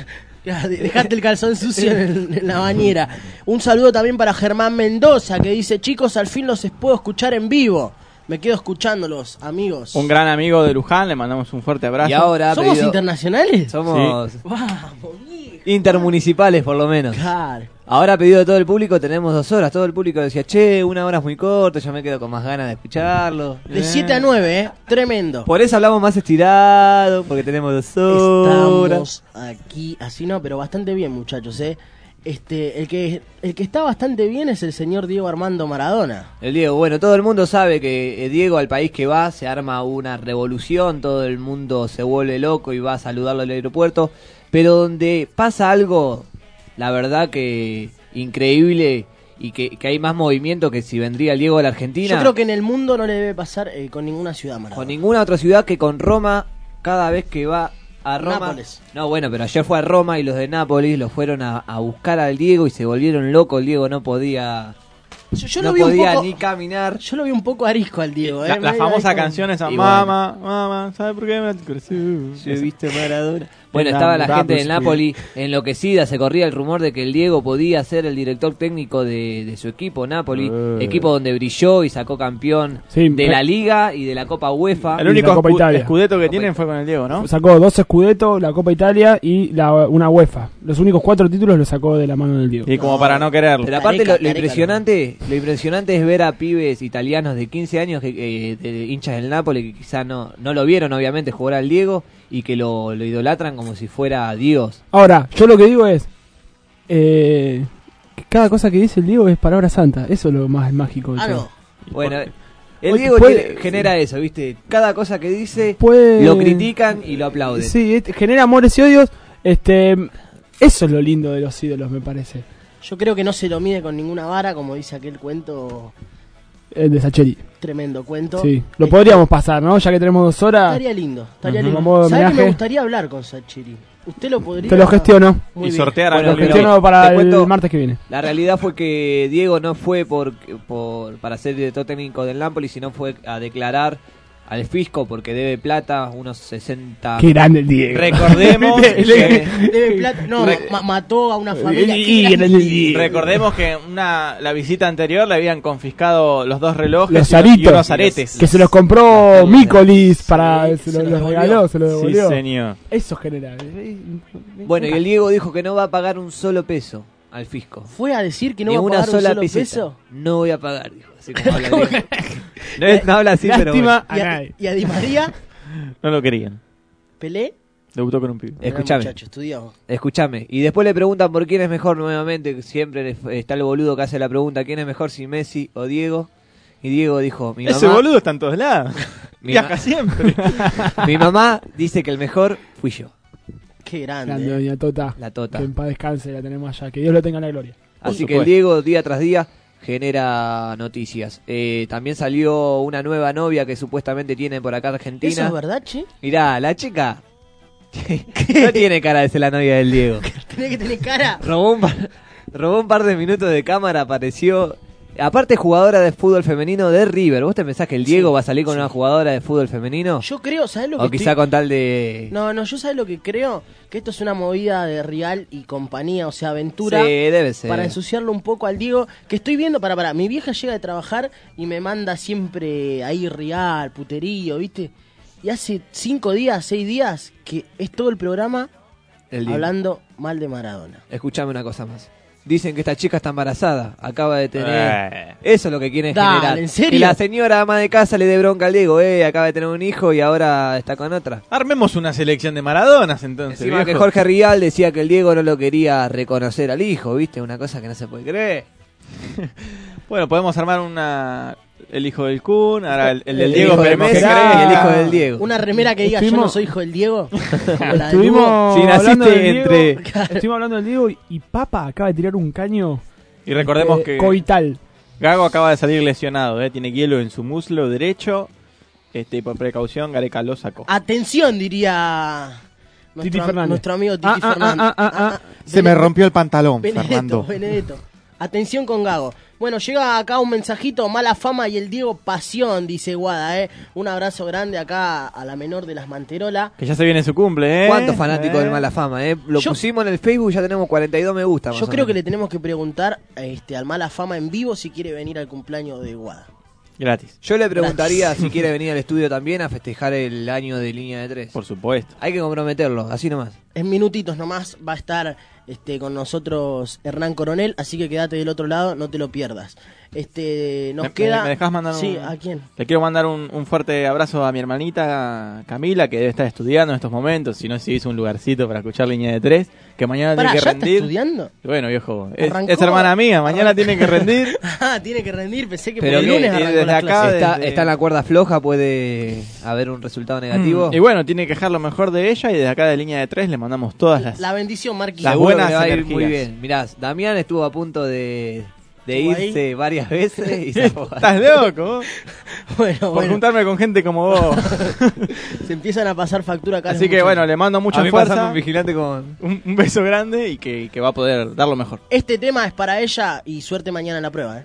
Dejaste el calzón sucio en la bañera. Un saludo también para Germán Mendoza, que dice, chicos, al fin los puedo escuchar en vivo. Me quedo escuchándolos, amigos. Un gran amigo de Luján, le mandamos un fuerte abrazo. Y ahora ¿Somos internacionales? Somos... Sí. Vamos, bien. intermunicipales por lo menos. Claro. Ahora, a pedido de todo el público, tenemos 2 horas. Todo el público decía, che, 1 hora es muy corto, yo me quedo con más ganas de escucharlo. De 7 a 9, tremendo. Por eso hablamos más estirado, porque tenemos 2 horas. Estamos aquí, así no, pero bastante bien, muchachos, el que está bastante bien es el señor Diego Armando Maradona. El Diego, bueno, todo el mundo sabe que Diego, al país que va, se arma una revolución, todo el mundo se vuelve loco y va a saludarlo al aeropuerto, pero donde pasa algo, la verdad que increíble, y que hay más movimiento que si vendría el Diego a la Argentina. Yo creo que en el mundo no le debe pasar con ninguna ciudad, Maradona. Con ninguna otra ciudad, que con Roma, cada vez que va a Roma. Nápoles. No, bueno, pero ayer fue a Roma y los de Nápoles lo fueron a buscar al Diego y se volvieron locos. El Diego no podía... Yo no lo vi podía un poco, ni caminar. Yo lo vi un poco arisco al Diego. La famosa canción esa, mamá, ¿sabes por qué me creció? Yo he visto Maradona. Bueno, estaba la gente de Napoli enloquecida, se corría el rumor de que el Diego podía ser el director técnico de su equipo, Napoli, equipo donde brilló y sacó campeón de la Liga y de la Copa UEFA. El único Scudetto que tienen fue con el Diego, ¿no? Sacó 2 Scudetto, la Copa Italia y una UEFA. Los únicos 4 títulos los sacó de la mano del Diego. Y como para no quererlo. Pero aparte lo impresionante es ver a pibes italianos de 15 años de hinchas del Napoli que quizá no lo vieron obviamente jugar al Diego y que lo idolatran como si fuera Dios. Ahora, yo lo que digo es que cada cosa que dice el Diego es palabra santa. Eso es lo más mágico de todo. No. Bueno, el Diego genera eso, ¿viste? Cada cosa que dice lo critican y lo aplauden. Sí, genera amores y odios. Eso es lo lindo de los ídolos, me parece. Yo creo que no se lo mide con ninguna vara, como dice aquel cuento. El de Sacheri. Tremendo cuento. Sí, lo podríamos pasar, ¿no? Ya que tenemos 2 horas. Estaría lindo, estaría lindo. ¿Sabes que me gustaría hablar con Sacheri? Usted lo podría... Te lo gestiono. Y sortear algo. Lo gestiono para el martes que viene. La realidad fue que Diego no fue para ser director técnico del Napoli, sino fue a declarar al fisco porque debe plata, unos 60... Qué grande el Diego. Recordemos debe plata, no, mató a una familia. Recordemos que la visita anterior le habían confiscado los 2 relojes y unos aretes. Que se los compró Mícolis se los regaló, se los devolvió. Sí, señor. Eso genera. Bueno, y el Diego dijo que no va a pagar un solo peso al fisco. ¿Fue a decir que no va a pagar un solo peso? No voy a pagar, dijo. Así como habla no habla así, pero bueno. ¿Y a Di María? No lo querían. ¿Pelé? Debutó con un pibe. Escuchame. Y después le preguntan por quién es mejor nuevamente. Siempre está el boludo que hace la pregunta: ¿quién es mejor, si Messi o Diego? Y Diego dijo: mi mamá. Ese boludo está en todos lados. Viaja siempre. Mi mamá dice que el mejor fui yo. Qué grande. Doña Tota. La Tota. Que en paz descanse, la tenemos allá. Que Dios lo tenga en la gloria. Así que el Diego, día tras día, genera noticias. También salió una nueva novia que supuestamente tiene por acá Argentina. ¿Eso es verdad, che? Mirá, la chica no tiene cara de ser la novia del Diego. Tiene que tener cara. Robó un par de minutos de cámara, apareció. Aparte, jugadora de fútbol femenino de River. ¿Vos te pensás que el Diego va a salir con una jugadora de fútbol femenino? Yo creo, ¿sabés lo que O quizá con tal de... No, yo sabés lo que creo, que esto es una movida de Rial y compañía, o sea, aventura. Sí, debe ser. Para ensuciarlo un poco al Diego, que estoy viendo, para, mi vieja llega de trabajar y me manda siempre ahí Rial, puterío, ¿viste? Y hace 5 días, 6 días, que es todo el programa hablando mal de Maradona. Escuchame una cosa más. Dicen que esta chica está embarazada, acaba de tener... Eso es lo que quieren generar. ¿En serio? Que la señora ama de casa le dé bronca al Diego, acaba de tener un hijo y ahora está con otra. Armemos una selección de Maradonas entonces. Encima que Jorge Rial decía que el Diego no lo quería reconocer al hijo, ¿viste? Una cosa que no se puede creer. Bueno, podemos armar el hijo del Kun, ahora el del Diego, esperemos que y el hijo del Diego. Una remera que diga yo no soy hijo del Diego. Estuvimos hablando del Diego y Papa acaba de tirar un caño. Y recordemos que coital. Gago acaba de salir lesionado, tiene hielo en su muslo derecho. Por precaución, Gareca lo sacó. Atención, diría nuestro amigo Titi Fernández. Se me rompió el pantalón, Benedetto. Atención con Gago. Bueno, llega acá un mensajito: mala fama y el Diego pasión, dice Guada, Un abrazo grande acá a la menor de las Manterola. Que ya se viene su cumple, ¿Cuántos fanáticos del mala fama, Lo pusimos en el Facebook, ya tenemos 42 me gusta. Yo creo que le tenemos que preguntar al mala fama en vivo si quiere venir al cumpleaños de Guada. Gratis. Yo le preguntaría si quiere venir al estudio también a festejar el año de Línea de 3. Por supuesto. Hay que comprometerlo, así nomás. En minutitos nomás va a estar con nosotros Hernán Coronel, así que quédate del otro lado, no te lo pierdas. Nos queda... ¿Me dejás mandar Sí, ¿a quién? Le quiero mandar un fuerte abrazo a mi hermanita Camila, que debe estar estudiando en estos momentos, si no se hizo un lugarcito para escuchar Línea de 3, que mañana tiene que ¿ya rendir. está estudiando? Bueno, viejo, es hermana mía, mañana tiene que rendir. Tiene que rendir, pensé que pero por el lunes arrancó desde las acá clases. Está en la cuerda floja, puede haber un resultado negativo. Y bueno, tiene que dejar lo mejor de ella, y desde acá de Línea de 3 le mandamos todas las... La bendición, Marquis. Las Seguro buenas que le va a ir energías. muy bien. Mirá, Damián estuvo a punto de irse varias veces y se ¿Estás loco? Bueno, Por juntarme con gente como vos. Se empiezan a pasar factura acá. Así que bueno, le mando mucha fuerza. Un vigilante con... un beso grande y que va a poder dar lo mejor. Este tema es para ella y suerte mañana en la prueba,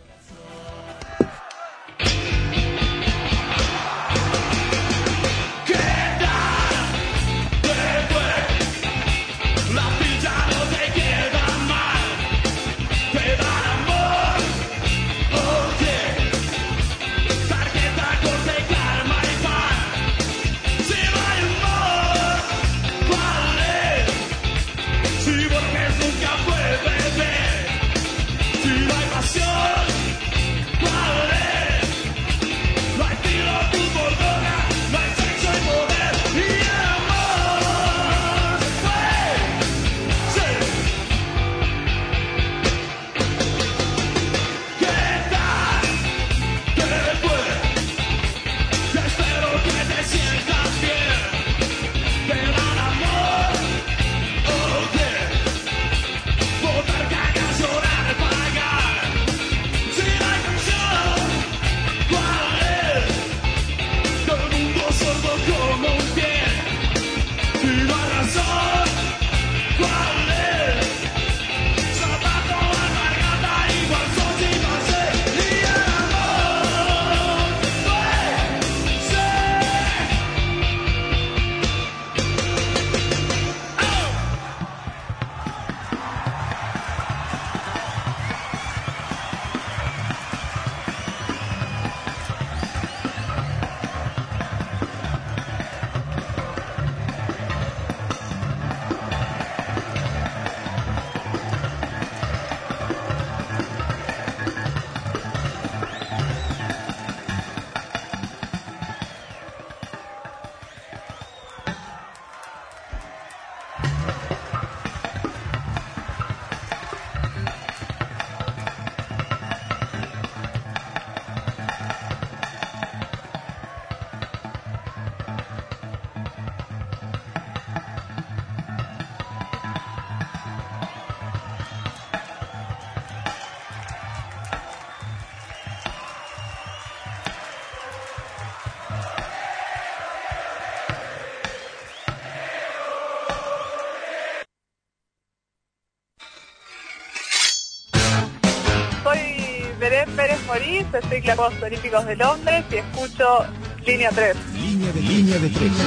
Belén Pérez Morís, estoy en los Juegos Olímpicos de Londres y escucho Línea 3. Línea de 3.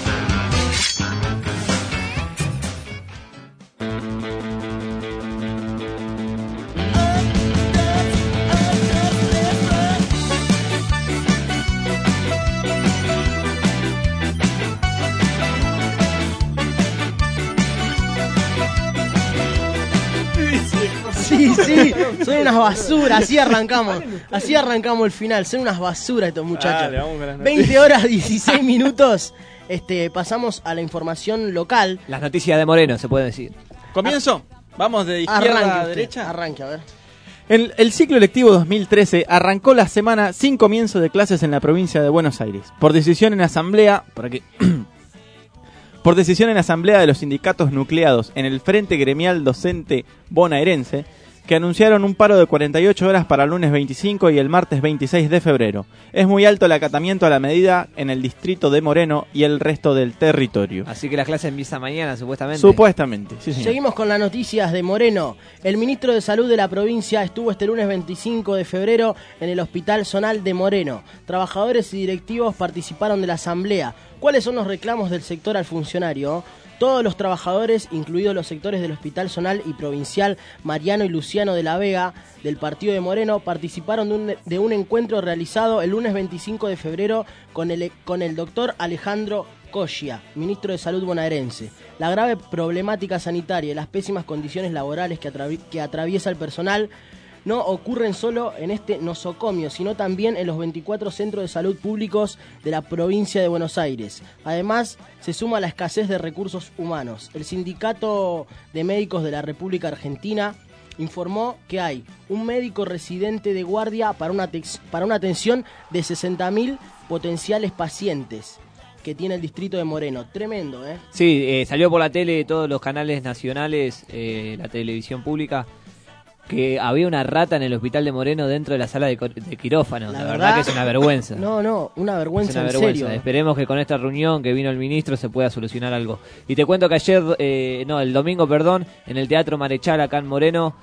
Sí, son unas basuras, así arrancamos el final, son unas basuras estos muchachos. Dale, vamos con las 20 horas 16 minutos, pasamos a la información local. Las noticias de Moreno, se puede decir. Comienzo, vamos de izquierda a derecha. Arranque, a ver. El ciclo electivo 2013 arrancó la semana sin comienzo de clases en la provincia de Buenos Aires, por decisión en asamblea, por decisión en asamblea de los sindicatos nucleados en el Frente Gremial Docente Bonaerense, que anunciaron un paro de 48 horas para el lunes 25 y el martes 26 de febrero. Es muy alto el acatamiento a la medida en el distrito de Moreno y el resto del territorio. Así que las clases empiezan mañana, supuestamente. Supuestamente, sí, señor. Seguimos con las noticias de Moreno. El ministro de Salud de la provincia estuvo este lunes 25 de febrero en el Hospital Zonal de Moreno. Trabajadores y directivos participaron de la asamblea. ¿Cuáles son los reclamos del sector al funcionario? Todos los trabajadores, incluidos los sectores del Hospital Zonal y Provincial Mariano y Luciano de la Vega, del partido de Moreno, participaron de un encuentro realizado el lunes 25 de febrero con el doctor Alejandro Cogia, ministro de Salud bonaerense. La grave problemática sanitaria y las pésimas condiciones laborales que atraviesa el personal no ocurren solo en este nosocomio, sino también en los 24 centros de salud públicos de la provincia de Buenos Aires. Además, se suma la escasez de recursos humanos. El Sindicato de Médicos de la República Argentina informó que hay un médico residente de guardia para una atención de 60.000 potenciales pacientes que tiene el distrito de Moreno. Tremendo, ¿eh? Sí, salió por la tele, todos los canales nacionales, la televisión pública, que había una rata en el hospital de Moreno dentro de la sala de quirófano. La verdad que es una vergüenza. No, una vergüenza, en serio. Esperemos que con esta reunión que vino el ministro se pueda solucionar algo. Y te cuento que ayer, el domingo, en el Teatro Marechal acá en Moreno,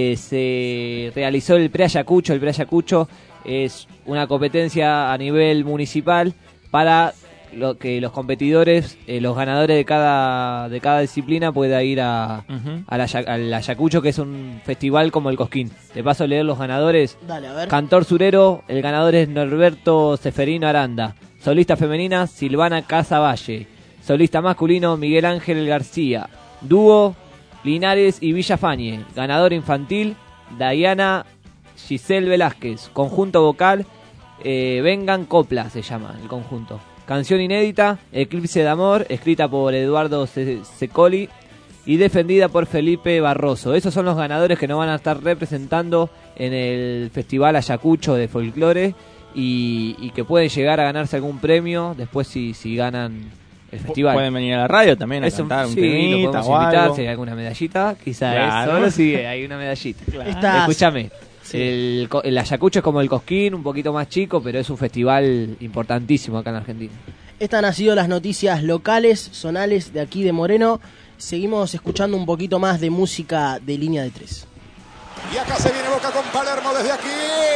se realizó el Pre-Ayacucho. El Pre-Ayacucho es una competencia a nivel municipal para que los competidores, los ganadores de cada disciplina pueda ir al Ayacucho, que es un festival como el Cosquín. Te paso a leer los ganadores. Dale, a ver. Cantor surero, el ganador es Norberto Seferino Aranda. Solista femenina, Silvana Casavalle. Solista masculino, Miguel Ángel García. Dúo, Linares y Villafañe. Ganador infantil, Diana Giselle Velázquez. Conjunto vocal, Vengan Copla se llama el conjunto. Canción inédita, Eclipse de Amor, escrita por Eduardo Secoli y defendida por Felipe Barroso. Esos son los ganadores que nos van a estar representando en el Festival Ayacucho de Folclore y que pueden llegar a ganarse algún premio después si ganan el festival. Pueden venir a la radio también a cantar un temita o algo. Si hay alguna medallita, quizás claro. Solo si hay una medallita. Claro. Escúchame. Sí. El Ayacucho es como el Cosquín, un poquito más chico, pero es un festival importantísimo acá en Argentina. Estas han sido las noticias locales, zonales de aquí de Moreno. Seguimos escuchando un poquito más de música de Línea de Tres. Y acá se viene Boca con Palermo desde aquí.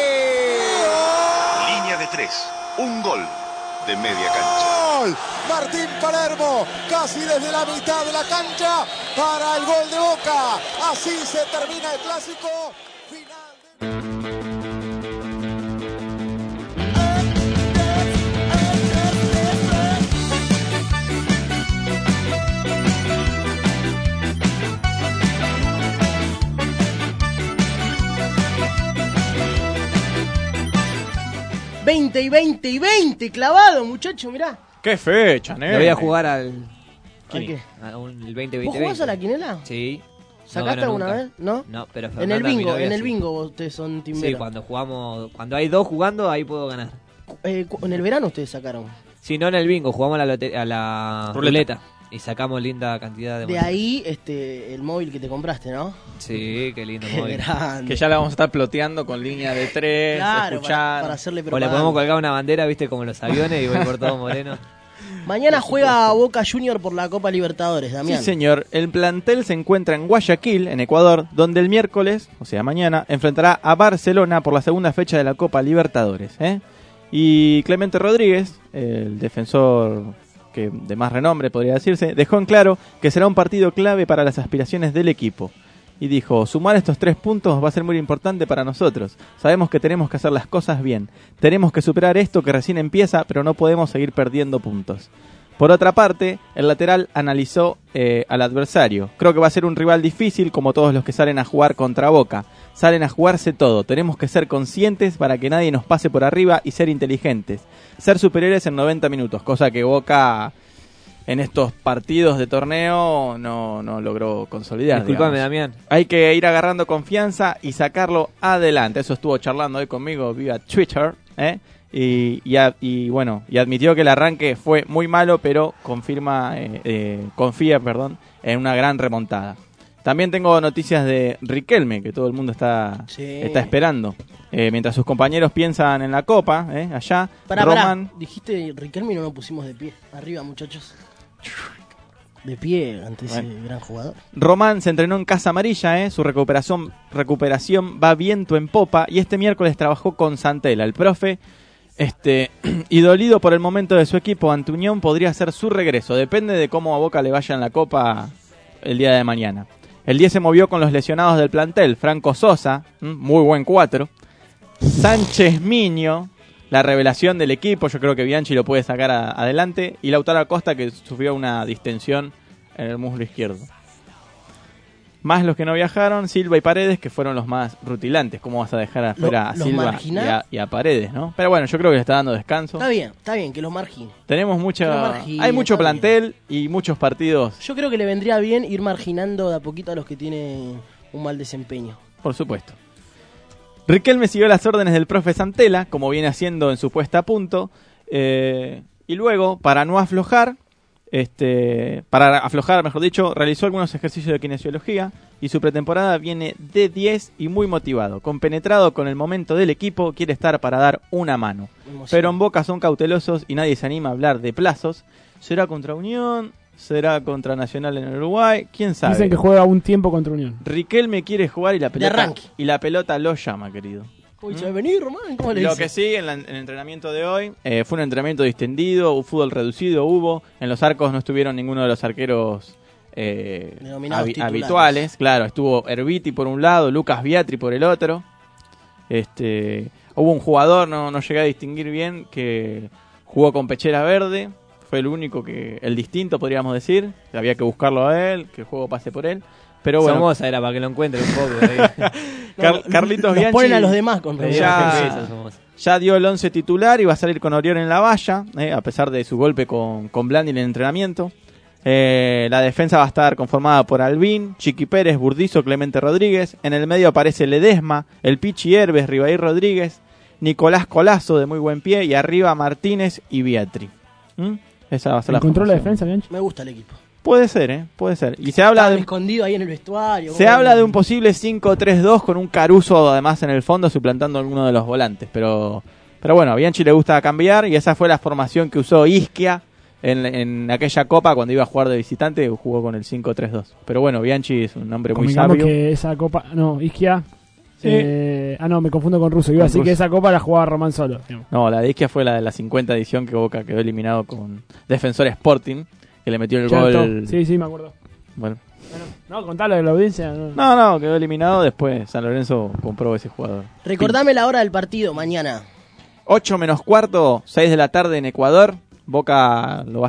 Línea de Tres, un gol de media cancha. ¡Gol! Martín Palermo, casi desde la mitad de la cancha para el gol de Boca. Así se termina el clásico. ¡20 y 20 y 20! ¡Clavado, muchacho! Mirá. ¡Qué fecha, Le voy a jugar al... ¿Al qué? El 20-20-20. ¿Vos jugás a la quinela? Sí. ¿Sacaste alguna vez? ¿No? No, pero en el bingo ustedes son timberos. Sí, cuando hay dos jugando, ahí puedo ganar. En el verano ustedes sacaron. Sí, no en el bingo, jugamos a la ruleta y sacamos linda cantidad de monedas. Ahí el móvil que te compraste, ¿no? Sí, qué lindo móvil. Grande. Que ya la vamos a estar ploteando con Línea de Tres, claro, escuchar. Para hacerle propaganda. O le podemos colgar una bandera, viste, como los aviones y voy por todo Moreno. Mañana juega Boca Junior por la Copa Libertadores, Damián. Sí, señor. El plantel se encuentra en Guayaquil, en Ecuador, donde el miércoles, o sea mañana, enfrentará a Barcelona por la segunda fecha de la Copa Libertadores. Y Clemente Rodríguez, el defensor que de más renombre podría decirse, dejó en claro que será un partido clave para las aspiraciones del equipo. Y dijo, sumar estos 3 puntos va a ser muy importante para nosotros. Sabemos que tenemos que hacer las cosas bien. Tenemos que superar esto que recién empieza, pero no podemos seguir perdiendo puntos. Por otra parte, el lateral analizó al adversario. Creo que va a ser un rival difícil como todos los que salen a jugar contra Boca. Salen a jugarse todo. Tenemos que ser conscientes para que nadie nos pase por arriba y ser inteligentes. Ser superiores en 90 minutos, cosa que Boca en estos partidos de torneo no logró consolidar. Disculpame, Damián. Hay que ir agarrando confianza y sacarlo adelante. Eso estuvo charlando hoy conmigo vía Twitter, y admitió que el arranque fue muy malo, pero confía en una gran remontada. También tengo noticias de Riquelme, que todo el mundo está esperando. Mientras sus compañeros piensan en la Copa, allá, Román... Dijiste Riquelme y no nos pusimos de pie. Arriba, muchachos. De pie ante ese gran jugador. Román se entrenó en Casa Amarilla, su recuperación va viento en popa, y este miércoles trabajó con Santela. El profe Y dolido por el momento de su equipo ante Unión, podría hacer su regreso. Depende de cómo a Boca le vaya en la Copa el día de mañana. El 10 se movió con los lesionados del plantel. Franco Sosa, muy buen 4. Sánchez Miño, la revelación del equipo. Yo creo que Bianchi lo puede sacar adelante. Y Lautaro Acosta, que sufrió una distensión en el muslo izquierdo. Más los que no viajaron, Silva y Paredes, que fueron los más rutilantes. ¿Cómo vas a dejar afuera a Silva y a Paredes, no? Pero bueno, yo creo que le está dando descanso. Está bien, que los margine. Tenemos hay mucho plantel y muchos partidos. Yo creo que le vendría bien ir marginando de a poquito a los que tienen un mal desempeño. Por supuesto. Riquelme siguió las órdenes del profe Santela, como viene haciendo en su puesta a punto. Y luego, para no aflojar, mejor dicho, realizó algunos ejercicios de kinesiología y su pretemporada viene de 10 y muy motivado. Compenetrado con el momento del equipo, quiere estar para dar una mano. Pero en Boca son cautelosos y nadie se anima a hablar de plazos. ¿Será contra Unión? ¿Será contra Nacional en Uruguay? ¿Quién sabe? Dicen que juega un tiempo contra Unión. Riquelme quiere jugar y la pelota lo llama, querido. Uy, ¿se va a venir, Román? ¿Cómo le Lo dice? que sí, en el entrenamiento de hoy, fue un entrenamiento distendido, un fútbol reducido hubo. En los arcos no estuvieron ninguno de los arqueros habituales. Claro, estuvo Erviti por un lado, Lucas Biatri por el otro. Hubo un jugador, no llegué a distinguir bien, que jugó con pechera verde. Fue el único el distinto, podríamos decir. Había que buscarlo a él, que el juego pase por él. Pero bueno, Somoza era para que lo encuentren un poco. Carlitos Bianchi ponen a los demás con ya dio el 11 titular y va a salir con Orión en la valla, a pesar de su golpe con Blandi en el entrenamiento. La defensa va a estar conformada por Albín, Chiqui Pérez, Burdizo, Clemente Rodríguez. En el medio aparece Ledesma, el Pichi Herbes, Ribaí Rodríguez, Nicolás Colazo de muy buen pie y arriba Martínez y Biatri. Esa va a ser ¿Encontró la defensa, Bianchi? Me gusta el equipo. Puede ser, puede ser. Y se habla escondido ahí en el vestuario. Se habla de un posible 5-3-2 con un Caruso además en el fondo suplantando a alguno de los volantes. Pero bueno, a Bianchi le gusta cambiar y esa fue la formación que usó Ischia en aquella copa cuando iba a jugar de visitante, jugó con el 5-3-2. Pero bueno, Bianchi es un hombre muy sabio. Que esa copa, Ischia. Sí. Me confundo con Russo. Iba a decir que esa copa la jugaba Román solo. No, la de Ischia fue la de la 50 edición que Boca quedó eliminado con Defensor Sporting. Que le metió el gol. Sí, me acuerdo. Bueno. No, contalo de la audiencia. No, quedó eliminado. Después San Lorenzo compró ese jugador. Recordame la hora del partido mañana. 8 menos cuarto, 6 de la tarde en Ecuador. Boca lo va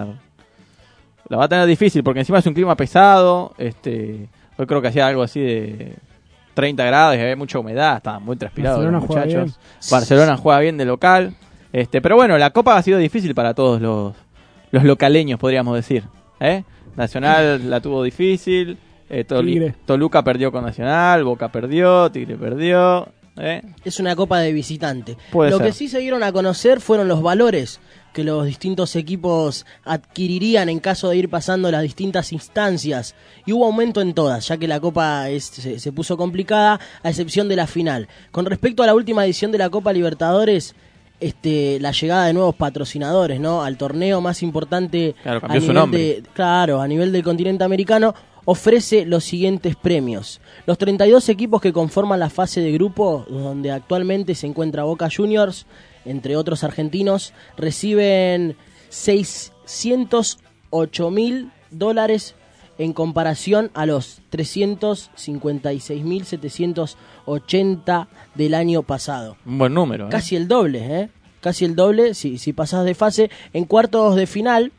a tener difícil porque encima es un clima pesado. Yo creo que hacía algo así de 30 grados y había mucha humedad. Estaban muy transpirados los muchachos. Barcelona juega bien de local. Pero bueno, la Copa ha sido difícil para todos los localeños, podríamos decir. Nacional la tuvo difícil. Toluca perdió con Nacional, Boca perdió, Tigre perdió. Es una copa de visitante. Puede ser. Que sí se dieron a conocer fueron los valores que los distintos equipos adquirirían en caso de ir pasando las distintas instancias. Y hubo aumento en todas, ya que la copa se puso complicada, a excepción de la final. Con respecto a la última edición de la Copa Libertadores, la llegada de nuevos patrocinadores, ¿no? Al torneo más importante a nivel del continente americano, ofrece los siguientes premios. Los 32 equipos que conforman la fase de grupo, donde actualmente se encuentra Boca Juniors, entre otros argentinos, reciben $608.000 en comparación a los 356.780 del año pasado. Un buen número. Casi el doble, Casi el doble si pasás de fase. En cuartos de final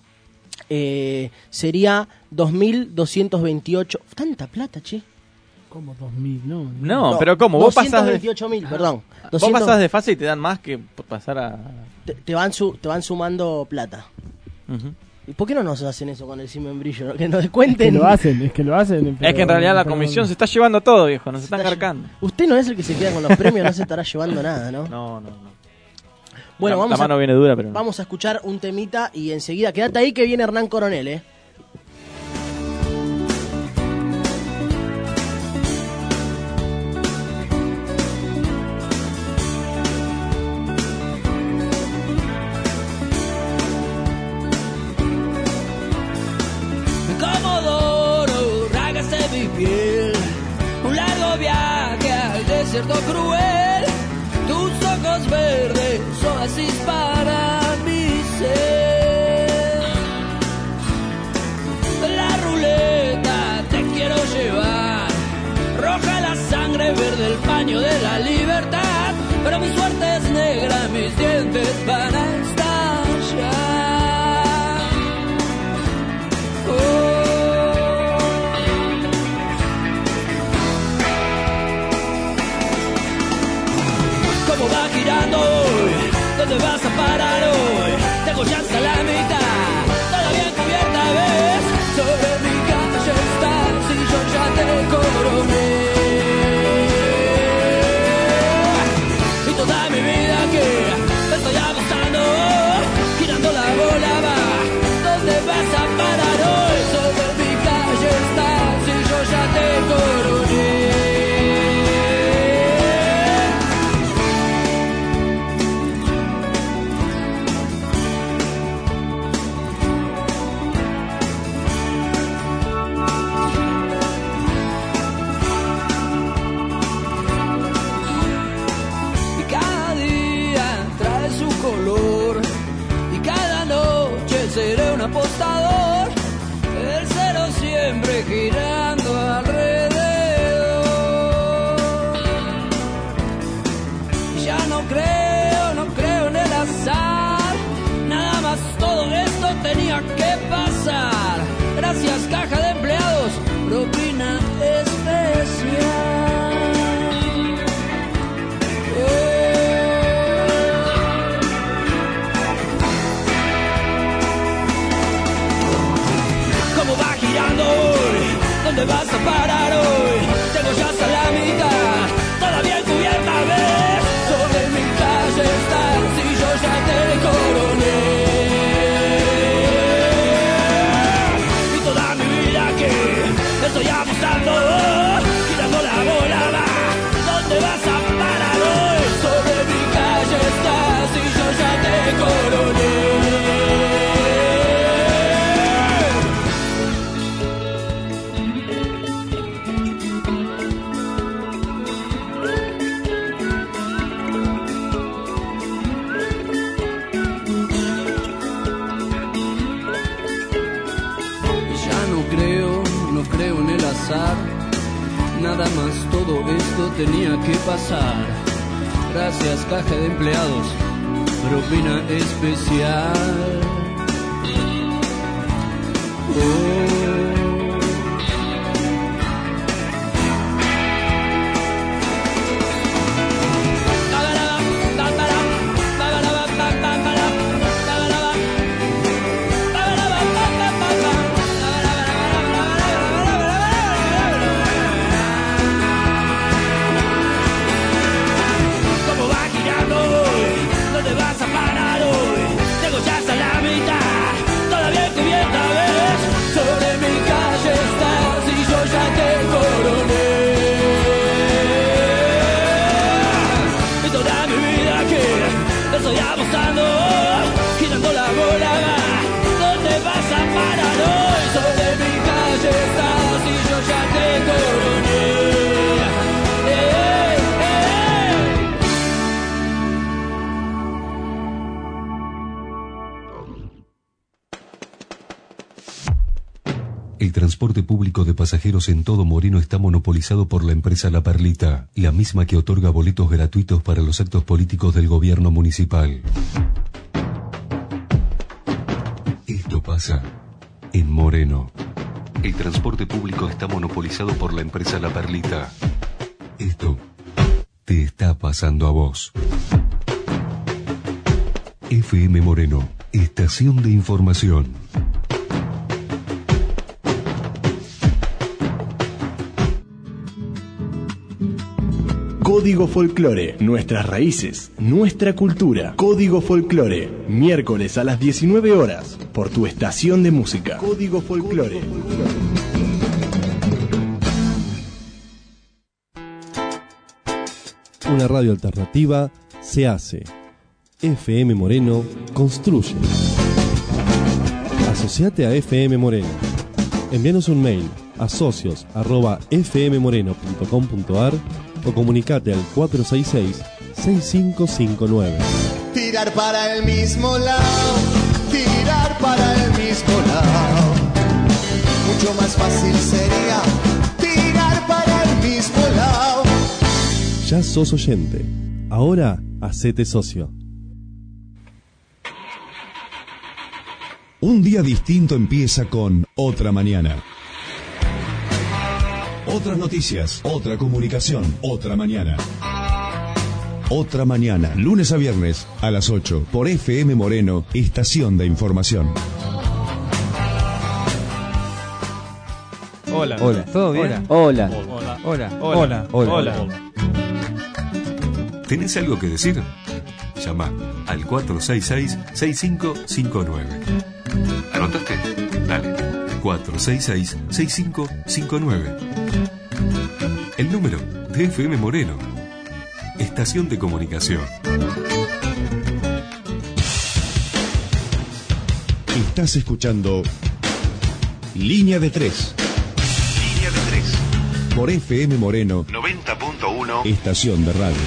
sería 2.228. Tanta plata, che. ¿Cómo 2.000? No, pero ¿cómo? Vos pasás de 228.000, perdón. Vos pasás de fase y te dan más que pasar a... Te van sumando plata. ¿Y por qué no nos hacen eso con el membrillo? Que nos descuenten. Es que lo hacen. Es que en realidad la comisión se está llevando todo, viejo. Nos están cargando. Usted no es el que se queda con los premios, no se estará llevando nada, ¿no? No. Bueno, la mano viene dura, pero... Vamos a escuchar un temita y enseguida... Quédate ahí que viene Hernán Coronel, Comodoro, rágase mi piel. Un largo viaje al desierto cruel. Tus ojos más verdes, oasis para mi sed. La ruleta te quiero llevar, roja la sangre, verde el paño de la libertad, pero mi suerte es negra, mis dientes van a estallar. ¿Cómo va girando hoy? ¿Dónde vas a parar hoy? Tengo ya hasta la mitad, todavía cubierta ves. Sobre mi calle estás y yo ya te coroné. Y toda mi vida que me estoy apostando, girando la bola va. ¿Dónde vas a parar hoy? Sobre mi calle estás y yo ya te coroné. Y cada noche seré un apostador, el cero siempre girando alrededor. Ya no creo en el azar, nada más todo esto tenía que pasar. Gracias caja de empleados, propina especial. ¿Dónde vas a parar hoy? Tengo ya hasta la mitad, todavía cubierta ves. Sobre mi calle estás y yo ya te coroné. Y toda mi vida que estoy apostando, girando la bola va. ¿Dónde vas a parar hoy? Sobre mi calle estás y yo ya te coroné. Nada más todo esto tenía que pasar. Gracias caja de empleados, propina especial. Estoy apostando, girando la bola va. ¿Dónde vas a parar hoy? Sobre mi calle estás y yo ya te coroné. El transporte público de pasajeros en todo Moreno está monopolizado por la empresa La Perlita, la misma que otorga boletos gratuitos para los actos políticos del gobierno municipal. Esto pasa en Moreno. El transporte público está monopolizado por la empresa La Perlita. Esto te está pasando a vos. FM Moreno, estación de información. Código Folclore, nuestras raíces, nuestra cultura. Código Folclore, miércoles a las 19 horas, por tu estación de música. Código Folclore. Una radio alternativa se hace. FM Moreno construye. Asociate a FM Moreno. Envíanos un mail a socios@fmmoreno.com.ar o comunicate al 6559. Tirar para el mismo lado, tirar para el mismo lado. Mucho más fácil sería tirar para el mismo lado. Ya sos oyente. Ahora hacete socio. Un día distinto empieza con Otra Mañana. Otras noticias, otra comunicación, otra mañana. Otra Mañana, lunes a viernes a las 8 por FM Moreno, estación de información. Hola. Hola. ¿Todo bien? Hola. Hola. Hola. Hola. Hola. Hola. ¿Tenés algo que decir? Llama al 466-6559. ¿Anotaste? Dale. 466-6559. El número de FM Moreno. Estación de comunicación. Estás escuchando Línea de 3. Línea de 3. Por FM Moreno 90.1. Estación de radio.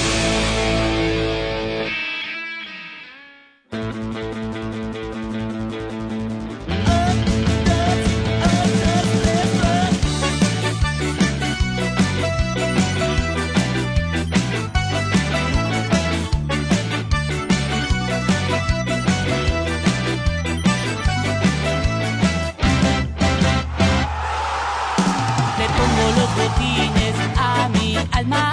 Le pongo los botines a mi alma.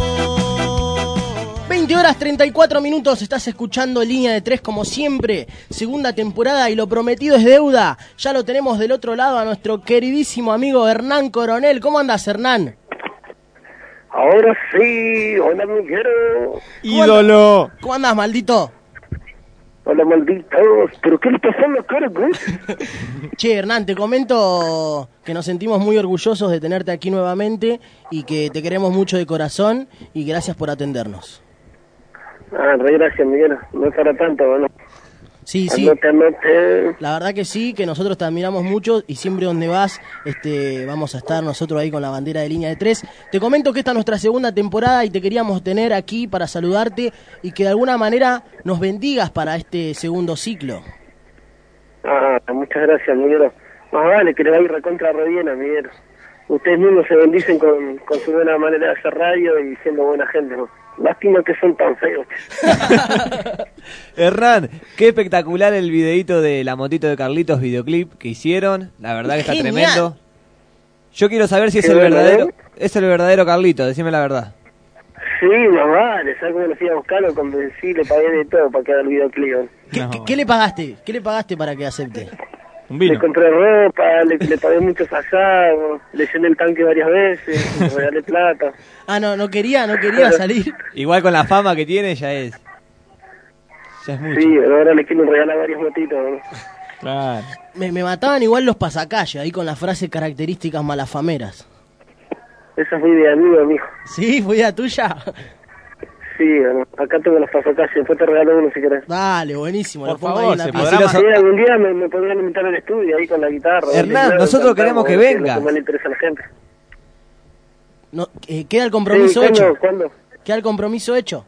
20 horas 34 minutos, estás escuchando Línea de 3 como siempre, segunda temporada y lo prometido es deuda. Ya lo tenemos del otro lado a nuestro queridísimo amigo Hernán Coronel. ¿Cómo andas, Hernán? Ahora sí, hola Miguero. ¡Ídolo! ¿Cómo andás, maldito? Hola malditos, ¿pero qué le pasó en la cara, güey? Che, Hernán, te comento que nos sentimos muy orgullosos de tenerte aquí nuevamente y que te queremos mucho de corazón y gracias por atendernos. Ah, re gracias Miguero, no es para tanto, bueno. Sí, sí. Anote. La verdad que sí, que nosotros te admiramos mucho y siempre donde vas vamos a estar nosotros ahí con la bandera de Línea de 3. Te comento que esta es nuestra segunda temporada y te queríamos tener aquí para saludarte y que de alguna manera nos bendigas para este segundo ciclo. Ah, muchas gracias Miguero. Más vale que le va a ir recontra re bien a Miguero. Ustedes mismos se bendicen con su buena manera de hacer radio y siendo buena gente, ¿no? Lástima que son tan feos. Hernán, qué espectacular el videíto de la motito de Carlitos, videoclip que hicieron. La verdad que está Genial. tremendo. Yo quiero saber si es Qué el bueno, verdadero. ¿eh? Es el verdadero Carlito, decime la verdad. Sí, más vale, ¿sabes cómo lo fui a buscar? Lo convencí, le pagué de todo para que haga el videoclip. ¿Qué le pagaste? ¿Qué le pagaste para que acepte? Un Le compré ropa, le pagué muchos asados, le llené el tanque varias veces, le regalé plata. Ah, no quería salir. Igual con la fama que tiene ya es. Ya es mucho. Sí, pero ahora le quiero regalar varias motitos, ¿no? Claro. Me mataban igual los pasacalles ahí con las frases características malafameras. Esa fue idea mía, mijo. ¿Sí? ¿Fue idea tuya? Sí, bueno, acá tengo los pasacalles, después te regalo uno si querés. Dale, buenísimo. Por lo pongo favor, ahí en la se pieza. podrá Sí, algún día me podrían invitar al estudio ahí con la guitarra. Hernán, ¿vale? nosotros Cantamos, queremos que lo vengas. que más le interesa a la gente. No, queda el compromiso Sí, hecho. ¿cuándo? Queda el compromiso hecho.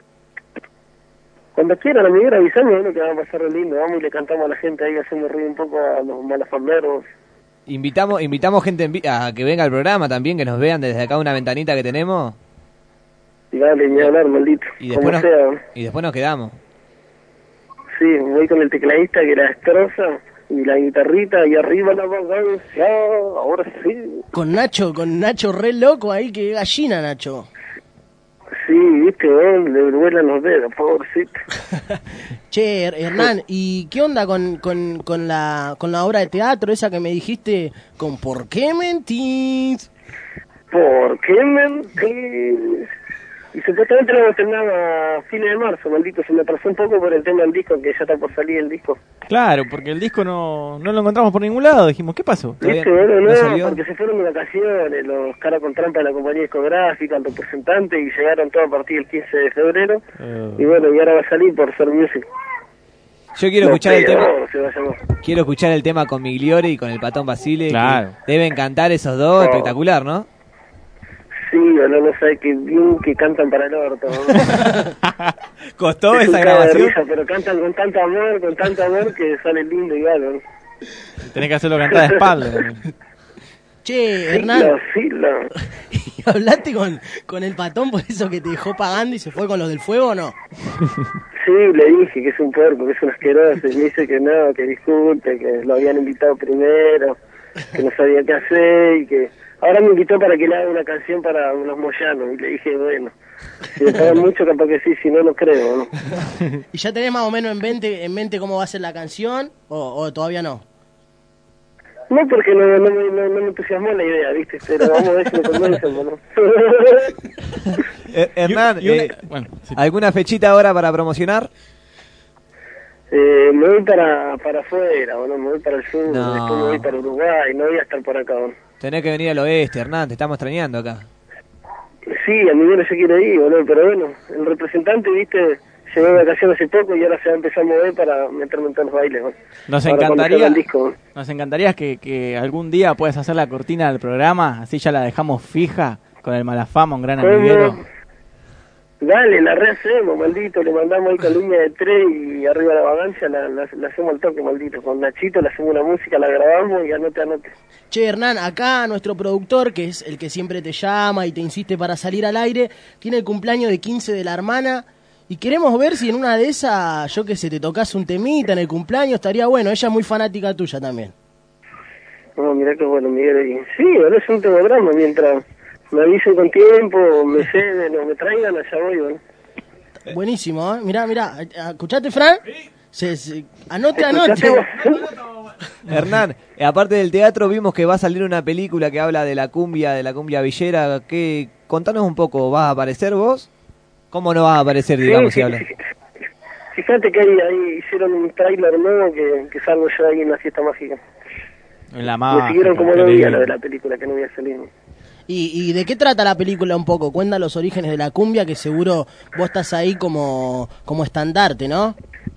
Cuando quieran, amiga, avisame, bueno, que va a pasar re lindo. Vamos y le cantamos a la gente ahí, haciendo reír un poco a los malafameros. Invitamos gente a que venga al programa también, que nos vean desde acá una ventanita que tenemos. Y dale, ni hablar, maldito. Y después, como nos, sea, ¿no? y después nos quedamos. Sí, voy con el tecladista que la destroza y la guitarrita y arriba la vagancia. Ahora sí. Con Nacho re loco ahí, que gallina Nacho. Sí, viste, le vuelan los dedos, pobrecito. Che, Hernán, ¿y qué onda con la obra de teatro esa que me dijiste con ¿Por qué mentís? ¿Por qué mentís? Y supuestamente lo vamos a terminar a fines de marzo, maldito. Se me atrasó un poco por el tema del disco, que ya está por salir el disco. Claro, porque el disco no lo encontramos por ningún lado. Dijimos, ¿qué pasó? ¿Viste? Bueno, no, porque se fueron de vacaciones, los caras con trampa de la compañía discográfica, el representante, y llegaron todo a partir del 15 de febrero. Y bueno, y ahora va a salir por Ser Music. Yo quiero No, escuchar el tema. se va a llamar. Quiero escuchar el tema con Migliore y con el Patón Basile. Claro. Que deben cantar esos dos, Oh. espectacular, ¿no? Sí, boludo, no sé qué bien que cantan para el orto. ¿Costó Es esa un cago de grabación? risa, pero cantan con tanto amor que sale lindo igual, ¿no? Tenés que hacerlo cantar de espalda. Che, Hernán, Filo. ¿y hablaste con el patón por eso que te dejó pagando y se fue con los del fuego o no? Sí, le dije que es un puerco, que es un asqueroso, y me dice que no, que disculpe, que lo habían invitado primero, que no sabía qué hacer, y que ahora me invitó para que le haga una canción para unos moyanos, y le dije, bueno, si me pagan mucho capaz que sí, si no, no creo, ¿no? ¿Y ya tenés más o menos en mente cómo va a ser la canción o todavía no? No, porque no me entusiasmó la idea, ¿viste? Pero vamos a ver si me convencen, ¿no? Hernán, bueno, sí. ¿alguna fechita ahora para promocionar? Me voy para afuera, ¿no? Me voy para el sur, No. después me voy para Uruguay, no voy a estar por acá, ¿no? Tenés que venir al oeste, Hernán, te estamos extrañando acá. Sí, a Miguel se quiere ir, boludo, pero bueno, el representante, ¿viste? Llegó de vacaciones hace poco y ahora se va a empezar a mover para meterme en todos los bailes, ¿no? Nos Para cuando salga encantaría, el disco, ¿no? nos encantaría que algún día puedas hacer la cortina del programa, así ya la dejamos fija con el Malafama, un gran amiguero. Dale, la rehacemos, maldito, le mandamos ahí con línea de 3 y arriba la vagancia, la hacemos al toque, maldito. Con Nachito le hacemos una música, la grabamos y anote. Che, Hernán, acá nuestro productor, que es el que siempre te llama y te insiste para salir al aire, tiene el cumpleaños de 15 de la hermana y queremos ver si en una de esas, yo que sé, te tocas un temita en el cumpleaños, estaría bueno. Ella es muy fanática tuya también. No, mirá que bueno, Miguel. Y sí, ahora es un telegrama, mientras me avisen con tiempo, me ceden o me traigan, allá voy, ¿no? Buenísimo, ¿eh? Mirá, ¿escuchaste, Fran? Anote. Hernán, aparte del teatro vimos que va a salir una película que habla de la cumbia villera. Contanos un poco, ¿vas a aparecer vos? ¿Cómo no vas a aparecer, digamos, si hablas? Fíjate que ahí hicieron un tráiler nuevo que salgo yo ahí en la fiesta mágica. En la Me mágica. siguieron como 2 días lo de la película, que no voy a salir. ¿Y de qué trata la película un poco? Cuenta los orígenes de la cumbia, que seguro vos estás ahí como estandarte, ¿no?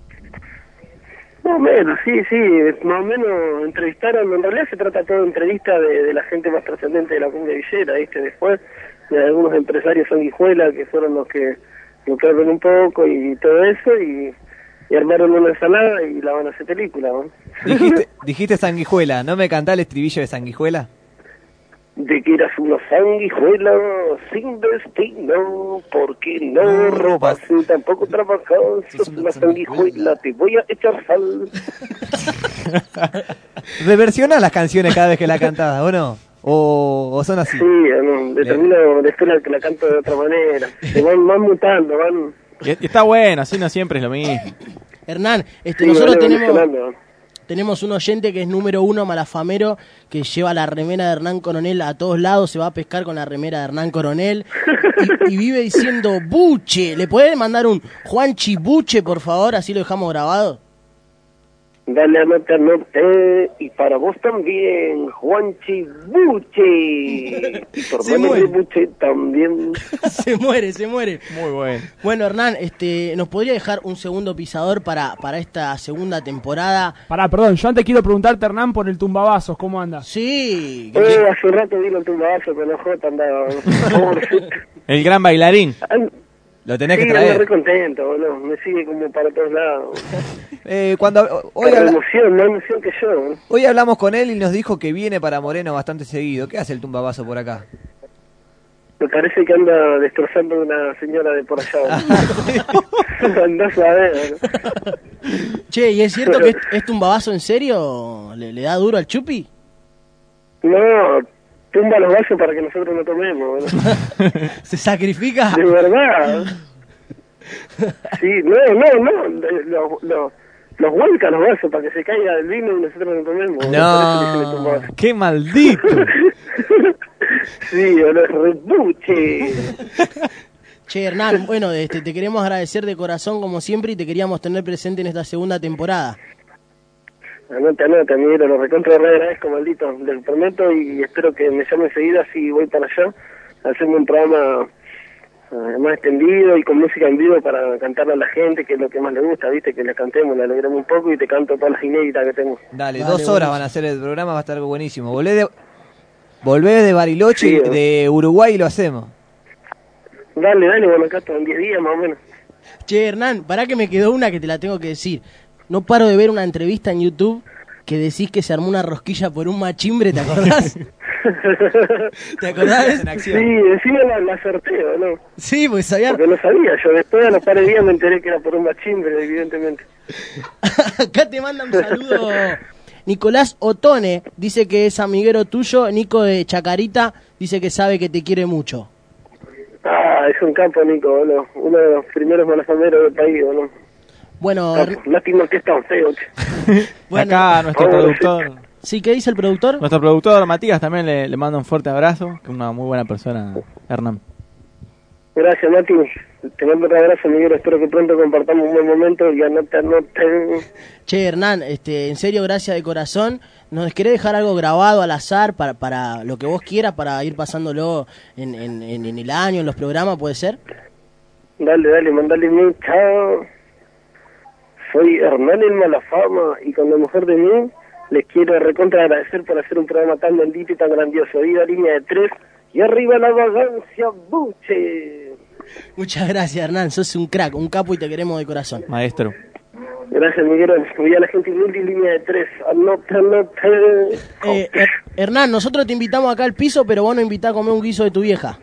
Más o menos, sí, más o menos entrevistaron, en realidad se trata todo de entrevista de la gente más trascendente de la cumbia villera, ¿viste? Después de algunos empresarios sanguijuelas que fueron los que lucraron un poco y todo eso, y armaron una ensalada y la van a hacer película, ¿no? Dijiste sanguijuela, ¿no me cantás el estribillo de sanguijuela? De que eras una sanguijuela sin destino, porque no robas ni tampoco trabajas, sos una sanguijuela, te voy a echar sal. ¿Reversionás las canciones cada vez que la cantás, o no? ¿O son así? Sí, no, determino después la canto de otra manera. Se van mutando, van... Y está bueno, así no siempre es lo mismo. Hernán, Sí, nosotros evolucionando. tenemos un oyente que es número 1 malafamero, que lleva la remera de Hernán Coronel a todos lados, se va a pescar con la remera de Hernán Coronel y vive diciendo Buche. ¿Le puede mandar un Juanchi Buche, por favor? Así lo dejamos grabado. Dale anote, y para vos también, Juanchi Buche. Y tu hermano de Buche también. se muere. Muy bueno. Bueno, Hernán, ¿nos podría dejar un segundo pisador para esta segunda temporada? Perdón, yo antes quiero preguntarte, Hernán, por el tumbavasos, ¿cómo anda? Sí. Hace un rato vino el tumbabazo, pero no jota, andaba. El gran bailarín. Lo tenés sí, que traer. Estoy re contento, boludo. Me sigue como para todos lados. Hoy más emoción que yo, ¿no? Hoy hablamos con él y nos dijo que viene para Moreno bastante seguido. ¿Qué hace el tumbavazo por acá? Me parece que anda destrozando una señora de por allá. Andás a ver. Che, ¿y es cierto que es tumbavazo en serio? ¿Le da duro al Chupi? No, tumba los vasos para que nosotros no tomemos, ¿no? ¿Se sacrifica? De verdad. Sí, no. Los vuelca los vasos para que se caiga el vino y nosotros no tomemos. No, qué maldito. Sí, olor rebuche. Che, Hernán, bueno, te queremos agradecer de corazón como siempre y te queríamos tener presente en esta segunda temporada. Anote, Miguel, lo recontra re agradezco, maldito. Les prometo y espero que me llamen enseguida si voy para allá a hacerme un programa más extendido y con música en vivo para cantarle a la gente, que es lo que más le gusta, ¿viste? Que le cantemos, le alegremos un poco y te canto todas las inéditas que tengo. Dale, 2 horas van a hacer el programa, va a estar buenísimo. Volvés de Bariloche, Sí, de Uruguay y lo hacemos. Dale, bueno, acá en 10 días más o menos. Che, Hernán, pará que me quedó una que te la tengo que decir. No paro de ver una entrevista en YouTube que decís que se armó una rosquilla por un machimbre, ¿te acordás? ¿Te acordás? Sí, encima la sorteo, ¿no? Sí, pues sabía. Porque no sabía, yo después a los pares de días me enteré que era por un machimbre, evidentemente. Acá te manda un saludo Nicolás Otone, dice que es amiguero tuyo. Nico de Chacarita dice que sabe que te quiere mucho. Ah, es un campo, Nico, ¿no? Uno de los primeros malafameros del país, ¿no? Bueno, lástima que es tan feo, che. Bueno, acá nuestro productor. Sí, ¿qué dice el productor? Nuestro productor Matías también le manda un fuerte abrazo, que es una muy buena persona, Hernán. Gracias, Mati. Te mando un abrazo, Miguel. Espero que pronto compartamos un buen momento y anoten. Che, Hernán, en serio, gracias de corazón. ¿Nos querés dejar algo grabado al azar para lo que vos quieras, para ir pasándolo en el año, en los programas, puede ser? Dale, mandale un chao. Soy Hernán el Malafama y con lo mejor de mí les quiero recontra agradecer por hacer un programa tan bendito y tan grandioso. Viva Línea de 3 y arriba la vagancia, buche. Muchas gracias, Hernán, sos un crack, un capo y te queremos de corazón. Maestro. Gracias, Miguel. Voy a la gente humilde y Línea de 3. Anote. Hernán, nosotros te invitamos acá al piso, pero vos nos invitás a comer un guiso de tu vieja.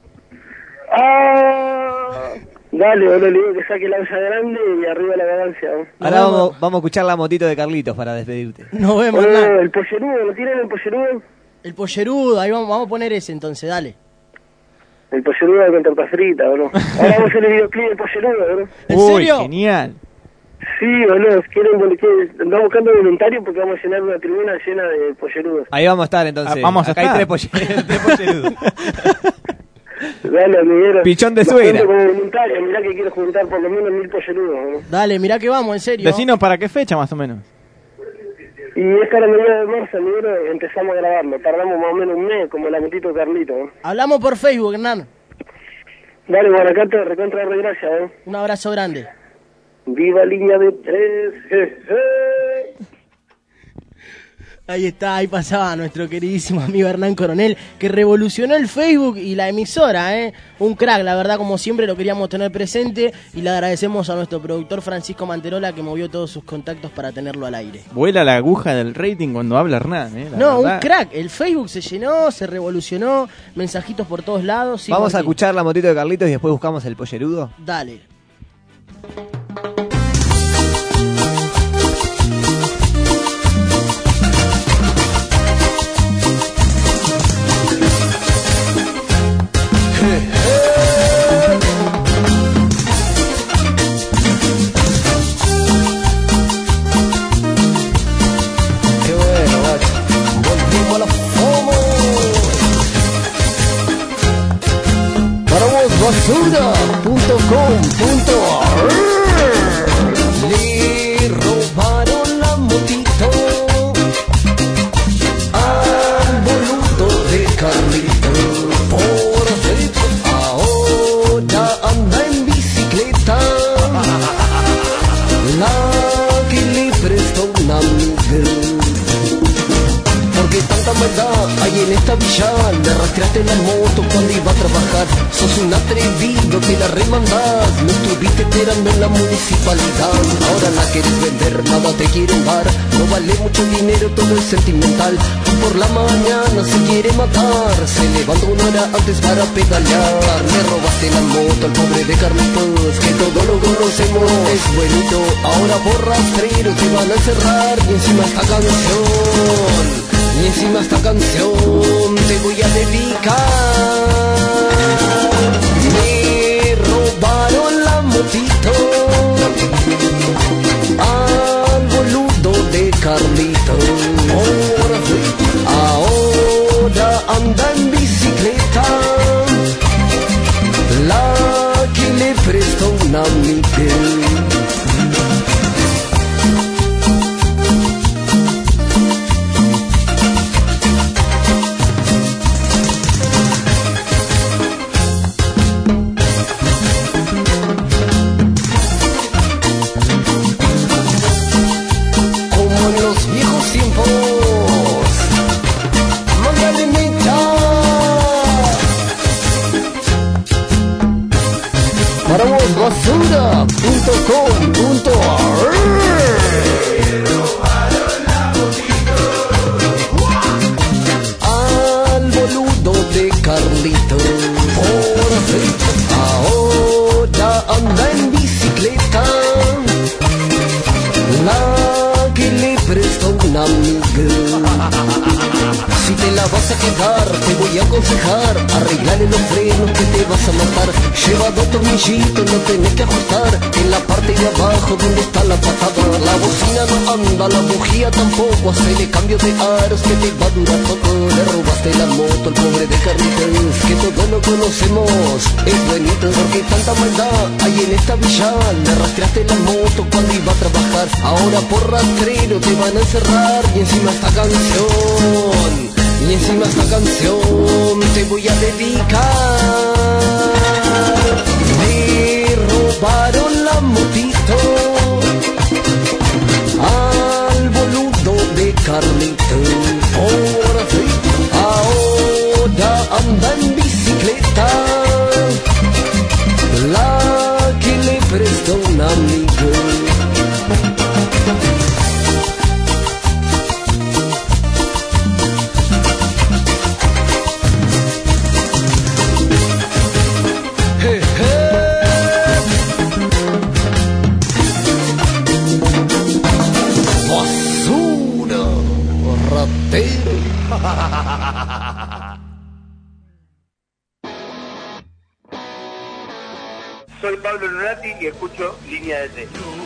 Dale, le digo que saque la olla grande y arriba la vagancia. Ahora vamos a escuchar la motito de Carlitos para despedirte. Nos vemos, Hernán. El pollerudo, ¿lo tienen el pollerudo? El pollerudo, ahí vamos a poner ese entonces, dale. El pollerudo con torta frita, bro. Ahora vamos a hacer el videoclip del pollerudo, bro. ¿En serio? Genial. Sí, boludo, andamos buscando voluntarios porque vamos a llenar una tribuna llena de pollerudos. Ahí vamos a estar entonces. Vamos a Acá estar. hay tres pollerudos. Dale, Miguel. Pichón de suegra. Como voluntario, mirá que quiero juntar por lo menos 1000 pollerudos, bro. Dale, mirá que vamos, en serio. Decinos para qué fecha más o menos. Y es para el mediados de marzo, Miguel, empezamos a grabarlo. Tardamos más o menos un mes, como la motito Carlito, ¿no? Hablamos por Facebook, Hernán. Dale, bueno, acá te recontra re gracias, ¿eh? Un abrazo grande. Viva Línea de 3, Ahí está, ahí pasaba nuestro queridísimo amigo Hernán Coronel, que revolucionó el Facebook y la emisora, un crack, la verdad, como siempre lo queríamos tener presente y le agradecemos a nuestro productor Francisco Manterola que movió todos sus contactos para tenerlo al aire. Vuela la aguja del rating cuando habla Hernán, No, verdad. Un crack, el Facebook se llenó, se revolucionó, mensajitos por todos lados. Sí, vamos a escuchar la motito de Carlitos y después buscamos el pollerudo. Dale. Qué bueno, macho. Volvimos a la FOMO. Para vos, basura.com.ar. Le robaron la motito al boludo de Carlito. Por Facebook ahora anda en bicicleta. La que le prestó una amiga. Porque tanta maldad hay en esta villa. Le rastreaste la moto cuando iba a trabajar. Sos un atrevido que la remandás. No estuviste esperando en la municipalidad. Ahora la querés vender, nada te quieren dar. No vale mucho dinero, todo es sentimental. Por la mañana se quiere matar. Se levanta una hora antes para pedalear. Le robaste la moto al pobre de Carlitos, que todos lo conocemos. Es buenito, ahora por rastrero te van a encerrar. Y encima esta canción, y encima esta canción te voy a dedicar. Me robaron la motito al boludo de Carlito. Ahora anda en bicicleta, la que le prestó una amiga. Como en los viejos tiempos, mándale mensaje. para vos, basura.com.ar. Al boludo de Carlito, por fin, ahora anda en bicicleta, la que le prestó un amigo. Si te la vas a quedar, te voy a aconsejar, arreglale los frenos que te vas a matar. Lleva dos tornillitos, no tenés que ajustar, en la parte de abajo donde está la patada. La bocina no anda, la bujía tampoco, hacele cambio de aros que te va a durar poco. Le robaste la moto al pobre de Carlitos, que todos lo conocemos, es buenito. Porque tanta maldad hay en esta villa, le rastreaste la moto cuando iba a trabajar. Ahora por rastrero te van a encerrar y encima esta canción. Y encima esta canción te voy a dedicar. Me robaron la motito al boludo de Carlito. Ahora sí, ahora anda en bicicleta, la que le prestó un amigo. Soy Pablo Lunati y escucho Línea de T.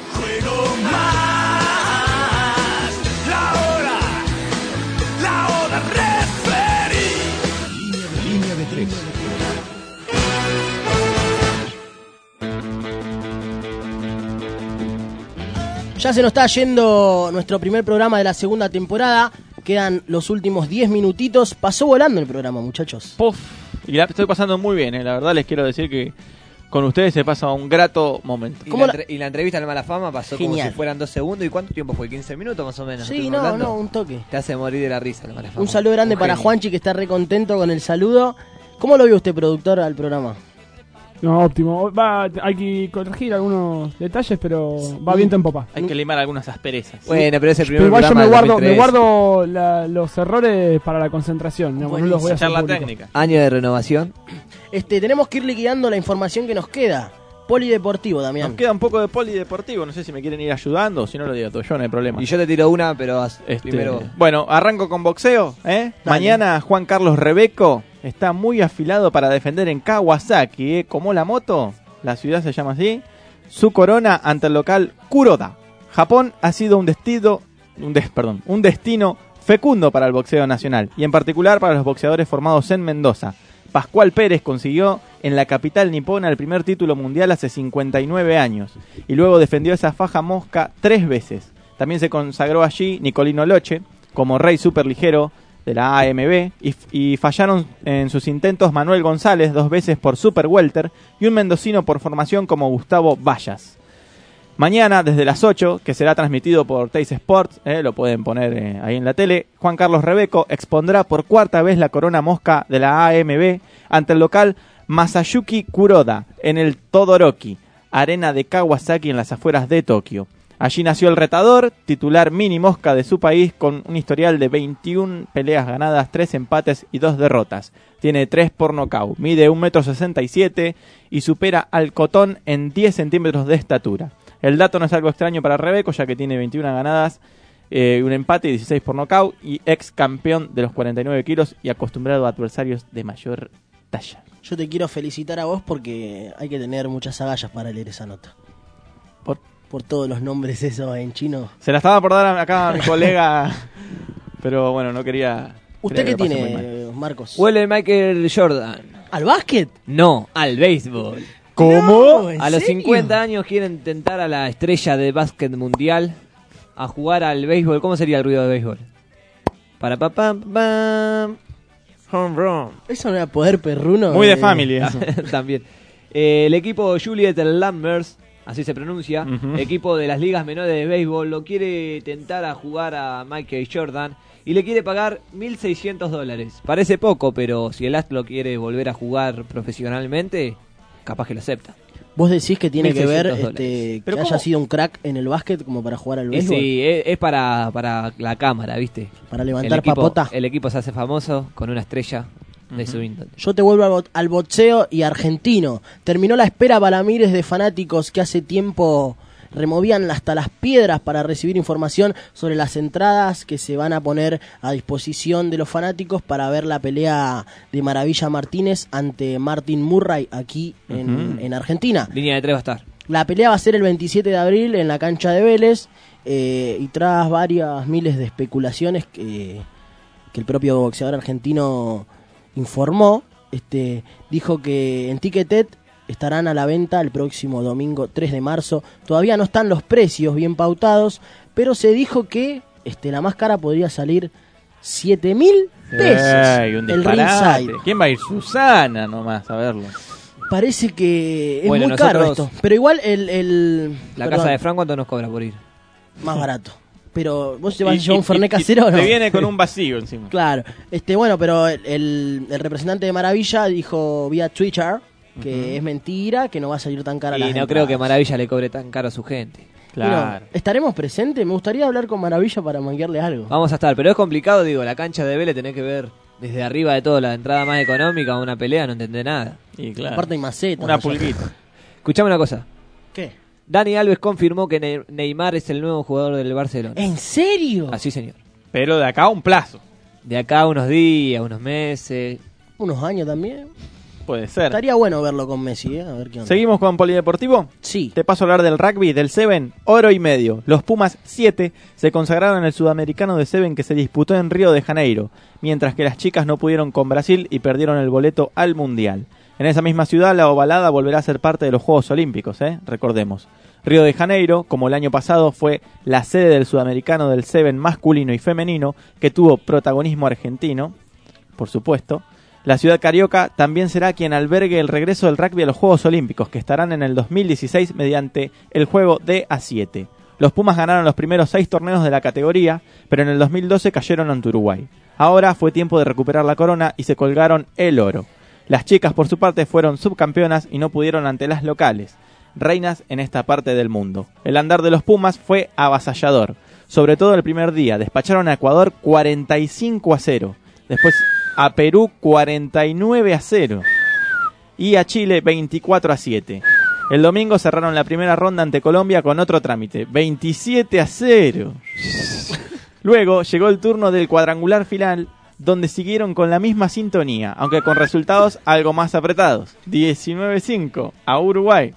La hora referí. Línea de 3. Ya se nos está yendo nuestro primer programa de la segunda temporada. Quedan los últimos 10 minutitos. Pasó volando el programa, muchachos. Puf, y la estoy pasando muy bien, la verdad les quiero decir que con ustedes se pasa un grato momento. Y la entrevista al Mala Fama pasó Genial. como si fueran 2 segundos. ¿Y cuánto tiempo fue? ¿15 minutos más o menos? Sí, ¿Estuvimos hablando? un toque. Te hace morir de la risa el Mala Fama. Un saludo grande para Juanchi, que está re contento con el saludo. ¿Cómo lo vio usted, productor, al programa? No, óptimo. Hay que corregir algunos detalles, pero va viento en popa. Hay que limar algunas asperezas. Bueno, pero es el primer Pero igual yo programa me guardo los errores para la concentración. No los voy a hacer público. Técnica. Año de renovación. Tenemos que ir liquidando la información que nos queda. Polideportivo, Damián. Nos queda un poco de polideportivo, no sé si me quieren ir ayudando o si no lo digo todo yo, no hay problema. Y yo te tiro una, pero primero... Bueno, arranco con boxeo, ¿eh? Mañana Juan Carlos Rebeco está muy afilado para defender en Kawasaki, como la moto, la ciudad se llama así, su corona ante el local Kuroda. Japón ha sido un destino fecundo para el boxeo nacional, y en particular para los boxeadores formados en Mendoza. Pascual Pérez consiguió en la capital nipona el primer título mundial hace 59 años y luego defendió esa faja mosca 3 veces. También se consagró allí Nicolino Loche como rey superligero de la AMB y fallaron en sus intentos Manuel González 2 veces por super welter y un mendocino por formación como Gustavo Vallas. Mañana, desde las 8, que será transmitido por Teis Sports, lo pueden poner ahí en la tele, Juan Carlos Rebeco expondrá por 4ª vez la corona mosca de la AMB ante el local Masayuki Kuroda en el Todoroki, arena de Kawasaki en las afueras de Tokio. Allí nació el retador, titular mini mosca de su país, con un historial de 21 peleas ganadas, 3 empates y 2 derrotas. Tiene 3 por nocaut, mide 1,67 m y supera al Cotón en 10 centímetros de estatura. El dato no es algo extraño para Rebeco, ya que tiene 21 ganadas, un empate y 16 por nocaut, y ex campeón de los 49 kilos y acostumbrado a adversarios de mayor talla. Yo te quiero felicitar a vos porque hay que tener muchas agallas para leer esa nota. Por todos los nombres eso en chino. Se la estaba por dar acá a mi colega, pero bueno, no quería... ¿Usted qué tiene, Marcos? Huele Michael Jordan. ¿Al básquet? No, al béisbol. ¿Cómo? No, ¿en A los serio? 50 años quieren tentar a la estrella de básquet mundial a jugar al béisbol. ¿Cómo sería el ruido de béisbol? Para pa pam pam. Home run. Eso no era poder perruno. Muy de familia. También. El equipo Juliet Lambers, así se pronuncia, equipo de las ligas menores de béisbol, lo quiere tentar a jugar a Michael Jordan y le quiere pagar $1.600. Parece poco, pero si el astro quiere volver a jugar profesionalmente, capaz que lo acepta. Vos decís que tiene que ver $1.600. que ¿Pero haya cómo? sido un crack en el básquet como para jugar al béisbol. Sí, es para la cámara, ¿viste? Para levantar el equipo, papota. El equipo se hace famoso con una estrella de su índole. Yo te vuelvo al boxeo y argentino. Terminó la espera para miles de fanáticos que hace tiempo removían hasta las piedras para recibir información sobre las entradas que se van a poner a disposición de los fanáticos para ver la pelea de Maravilla Martínez ante Martin Murray aquí en Argentina. Línea de 3 va a estar. La pelea va a ser el 27 de abril en la cancha de Vélez y tras varias miles de especulaciones que el propio boxeador argentino informó, dijo que en Ticketed estarán a la venta el próximo domingo 3 de marzo. Todavía no están los precios bien pautados, pero se dijo que la más cara podría salir $7.000 Un el disparate. ringside. ¿Quién va a ir? Susana nomás a verlo. Parece que es Bueno, muy caro nosotros- esto. Pero igual La perdón, casa de Fran, ¿cuánto nos cobra por ir? más barato. Pero vos te vas a llevar un Fernet casero o no. Te viene con un vacío encima. Claro. Bueno, pero el representante de Maravilla dijo vía Twitter que es mentira, que no va a salir tan cara la Y no creo que Maravilla le cobre tan caro a su gente. Claro. ¿Estaremos presentes? Me gustaría hablar con Maravilla para manguearle algo. Vamos a estar, pero es complicado, digo, la cancha de Vélez tenés que ver desde arriba de todo, la entrada más económica, una pelea, no entendés nada. Y claro. Aparte hay macetas. Una allá. pulguita. Escuchame una cosa. ¿Qué? Dani Alves confirmó que Neymar es el nuevo jugador del Barcelona. ¿En serio? Así, señor. Pero de acá a un plazo. De acá a unos días, unos meses. Unos años también. Puede ser. Estaría bueno verlo con Messi, a ver qué onda. ¿Seguimos con Polideportivo? Sí. Te paso a hablar del rugby, del Seven, oro y medio. Los Pumas 7 se consagraron en el sudamericano de Seven que se disputó en Río de Janeiro, mientras que las chicas no pudieron con Brasil y perdieron el boleto al Mundial. En esa misma ciudad, la ovalada volverá a ser parte de los Juegos Olímpicos, recordemos. Río de Janeiro, como el año pasado, fue la sede del sudamericano del Seven masculino y femenino, que tuvo protagonismo argentino, por supuesto. La ciudad carioca también será quien albergue el regreso del rugby a los Juegos Olímpicos, que estarán en el 2016 mediante el juego de A7. Los Pumas ganaron los primeros 6 torneos de la categoría, pero en el 2012 cayeron ante Uruguay. Ahora fue tiempo de recuperar la corona y se colgaron el oro. Las chicas, por su parte, fueron subcampeonas y no pudieron ante las locales, reinas en esta parte del mundo. El andar de los Pumas fue avasallador, sobre todo el primer día. Despacharon a Ecuador 45-0. Después a Perú 49-0 y a Chile 24-7. El domingo cerraron la primera ronda ante Colombia con otro trámite, 27-0. Luego llegó el turno del cuadrangular final, donde siguieron con la misma sintonía, aunque con resultados algo más apretados, 19-5 a Uruguay.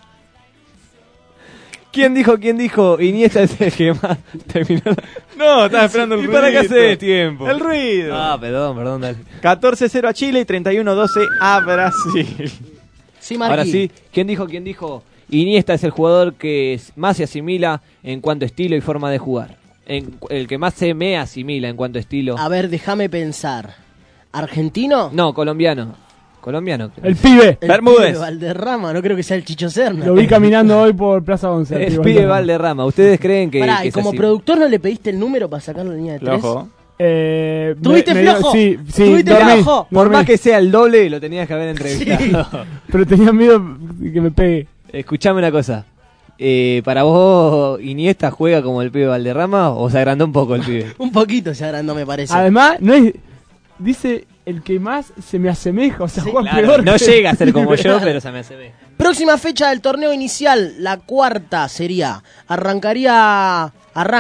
¿Quién dijo? Iniesta es el que más terminó. No, estaba esperando el ¿Y ruido. para qué haces tiempo? El ruido. Ah, perdón, dale. 14-0 a Chile y 31-12 a Brasil. Sí, Marquí. Ahora sí, ¿quién dijo? Iniesta es el jugador que más se asimila en cuanto a estilo y forma de jugar. El que más se me asimila en cuanto a estilo. A ver, déjame pensar. ¿Argentino? No, colombiano. El pibe. El Bermúdez. pibe Valderrama, no creo que sea el Chicho Serna. Lo vi caminando hoy por Plaza 11. El pibe Valderrama. ¿Ustedes creen que, Pará, que y como se productor no le pediste el número para sacar la línea de 3. Flojo. ¿Tuviste flojo? Sí, ¿Tuviste dormí, flojo? Por dormí. más que sea el doble, lo tenías que haber entrevistado. Pero tenía miedo de que me pegue. Escuchame una cosa. ¿Para vos Iniesta juega como el pibe Valderrama o se agrandó un poco el pibe? Un poquito se agrandó, me parece. Además, no es. Dice el que más se me asemeja, o sea, Sí, juega Claro, peor. no que- llega a ser como yo, pero se me hace bien. Próxima fecha del torneo inicial, la cuarta sería. Arranca,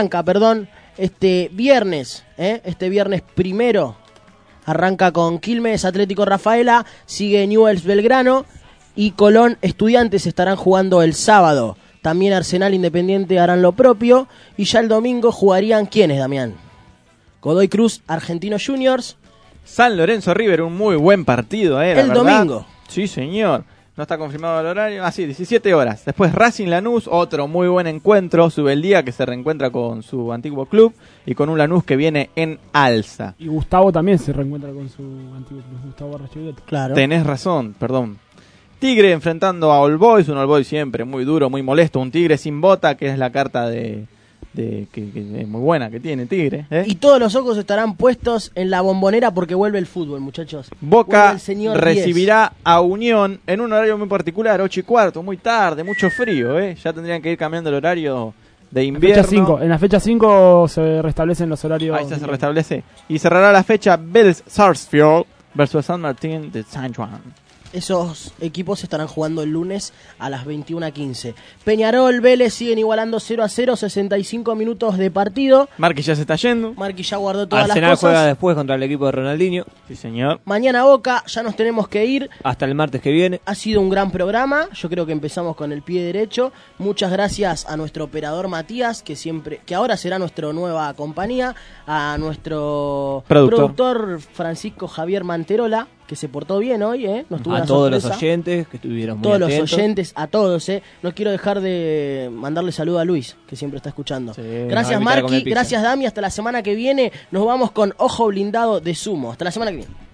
este viernes, este viernes primero. Arranca con Quilmes Atlético Rafaela, sigue Newell's Belgrano y Colón Estudiantes estarán jugando el sábado. También Arsenal Independiente harán lo propio y ya el domingo jugarían ¿quiénes, Damián? Godoy Cruz Argentinos Juniors. San Lorenzo River, un muy buen partido, la El verdad. domingo. Sí, señor. No está confirmado el horario. Ah, sí, 17 horas. Después Racing Lanús, otro muy buen encuentro. Subeldía que se reencuentra con su antiguo club y con un Lanús que viene en alza. Y Gustavo también se reencuentra con su antiguo club, Gustavo Barrachegueto. Claro. Tenés razón, perdón. Tigre enfrentando a All Boys, un All Boys siempre muy duro, muy molesto. Un Tigre sin bota, que es la carta de que es muy buena que tiene Tigre. Y todos los ojos estarán puestos en la Bombonera porque vuelve el fútbol, muchachos. Boca el señor recibirá a Unión en un horario muy particular, 8:15, muy tarde, mucho frío. Ya tendrían que ir cambiando el horario de invierno. En la fecha 5 se restablecen los horarios. Ahí se restablece. Y cerrará la fecha Vélez Sarsfield versus San Martín de San Juan. Esos equipos estarán jugando el lunes a las 21:15. Peñarol, Vélez siguen igualando 0-0, 65 minutos de partido. Marqui ya se está yendo. Marqui ya guardó todas Arsenal las cosas. juega después contra el equipo de Ronaldinho. Sí, señor. Mañana Boca, ya nos tenemos que ir. Hasta el martes que viene. Ha sido un gran programa. Yo creo que empezamos con el pie derecho. Muchas gracias a nuestro operador Matías, que ahora será nuestra nueva compañía. A nuestro productor Francisco Javier Manterola, que se portó bien hoy, nos tuvo a todos los oyentes que estuvieron muy todos atentos. los oyentes, a todos, no quiero dejar de mandarle saludo a Luis, que siempre está escuchando. Sí, gracias Marqui, gracias Dami, hasta la semana que viene. Nos vamos con Ojo Blindado de Sumo. Hasta la semana que viene.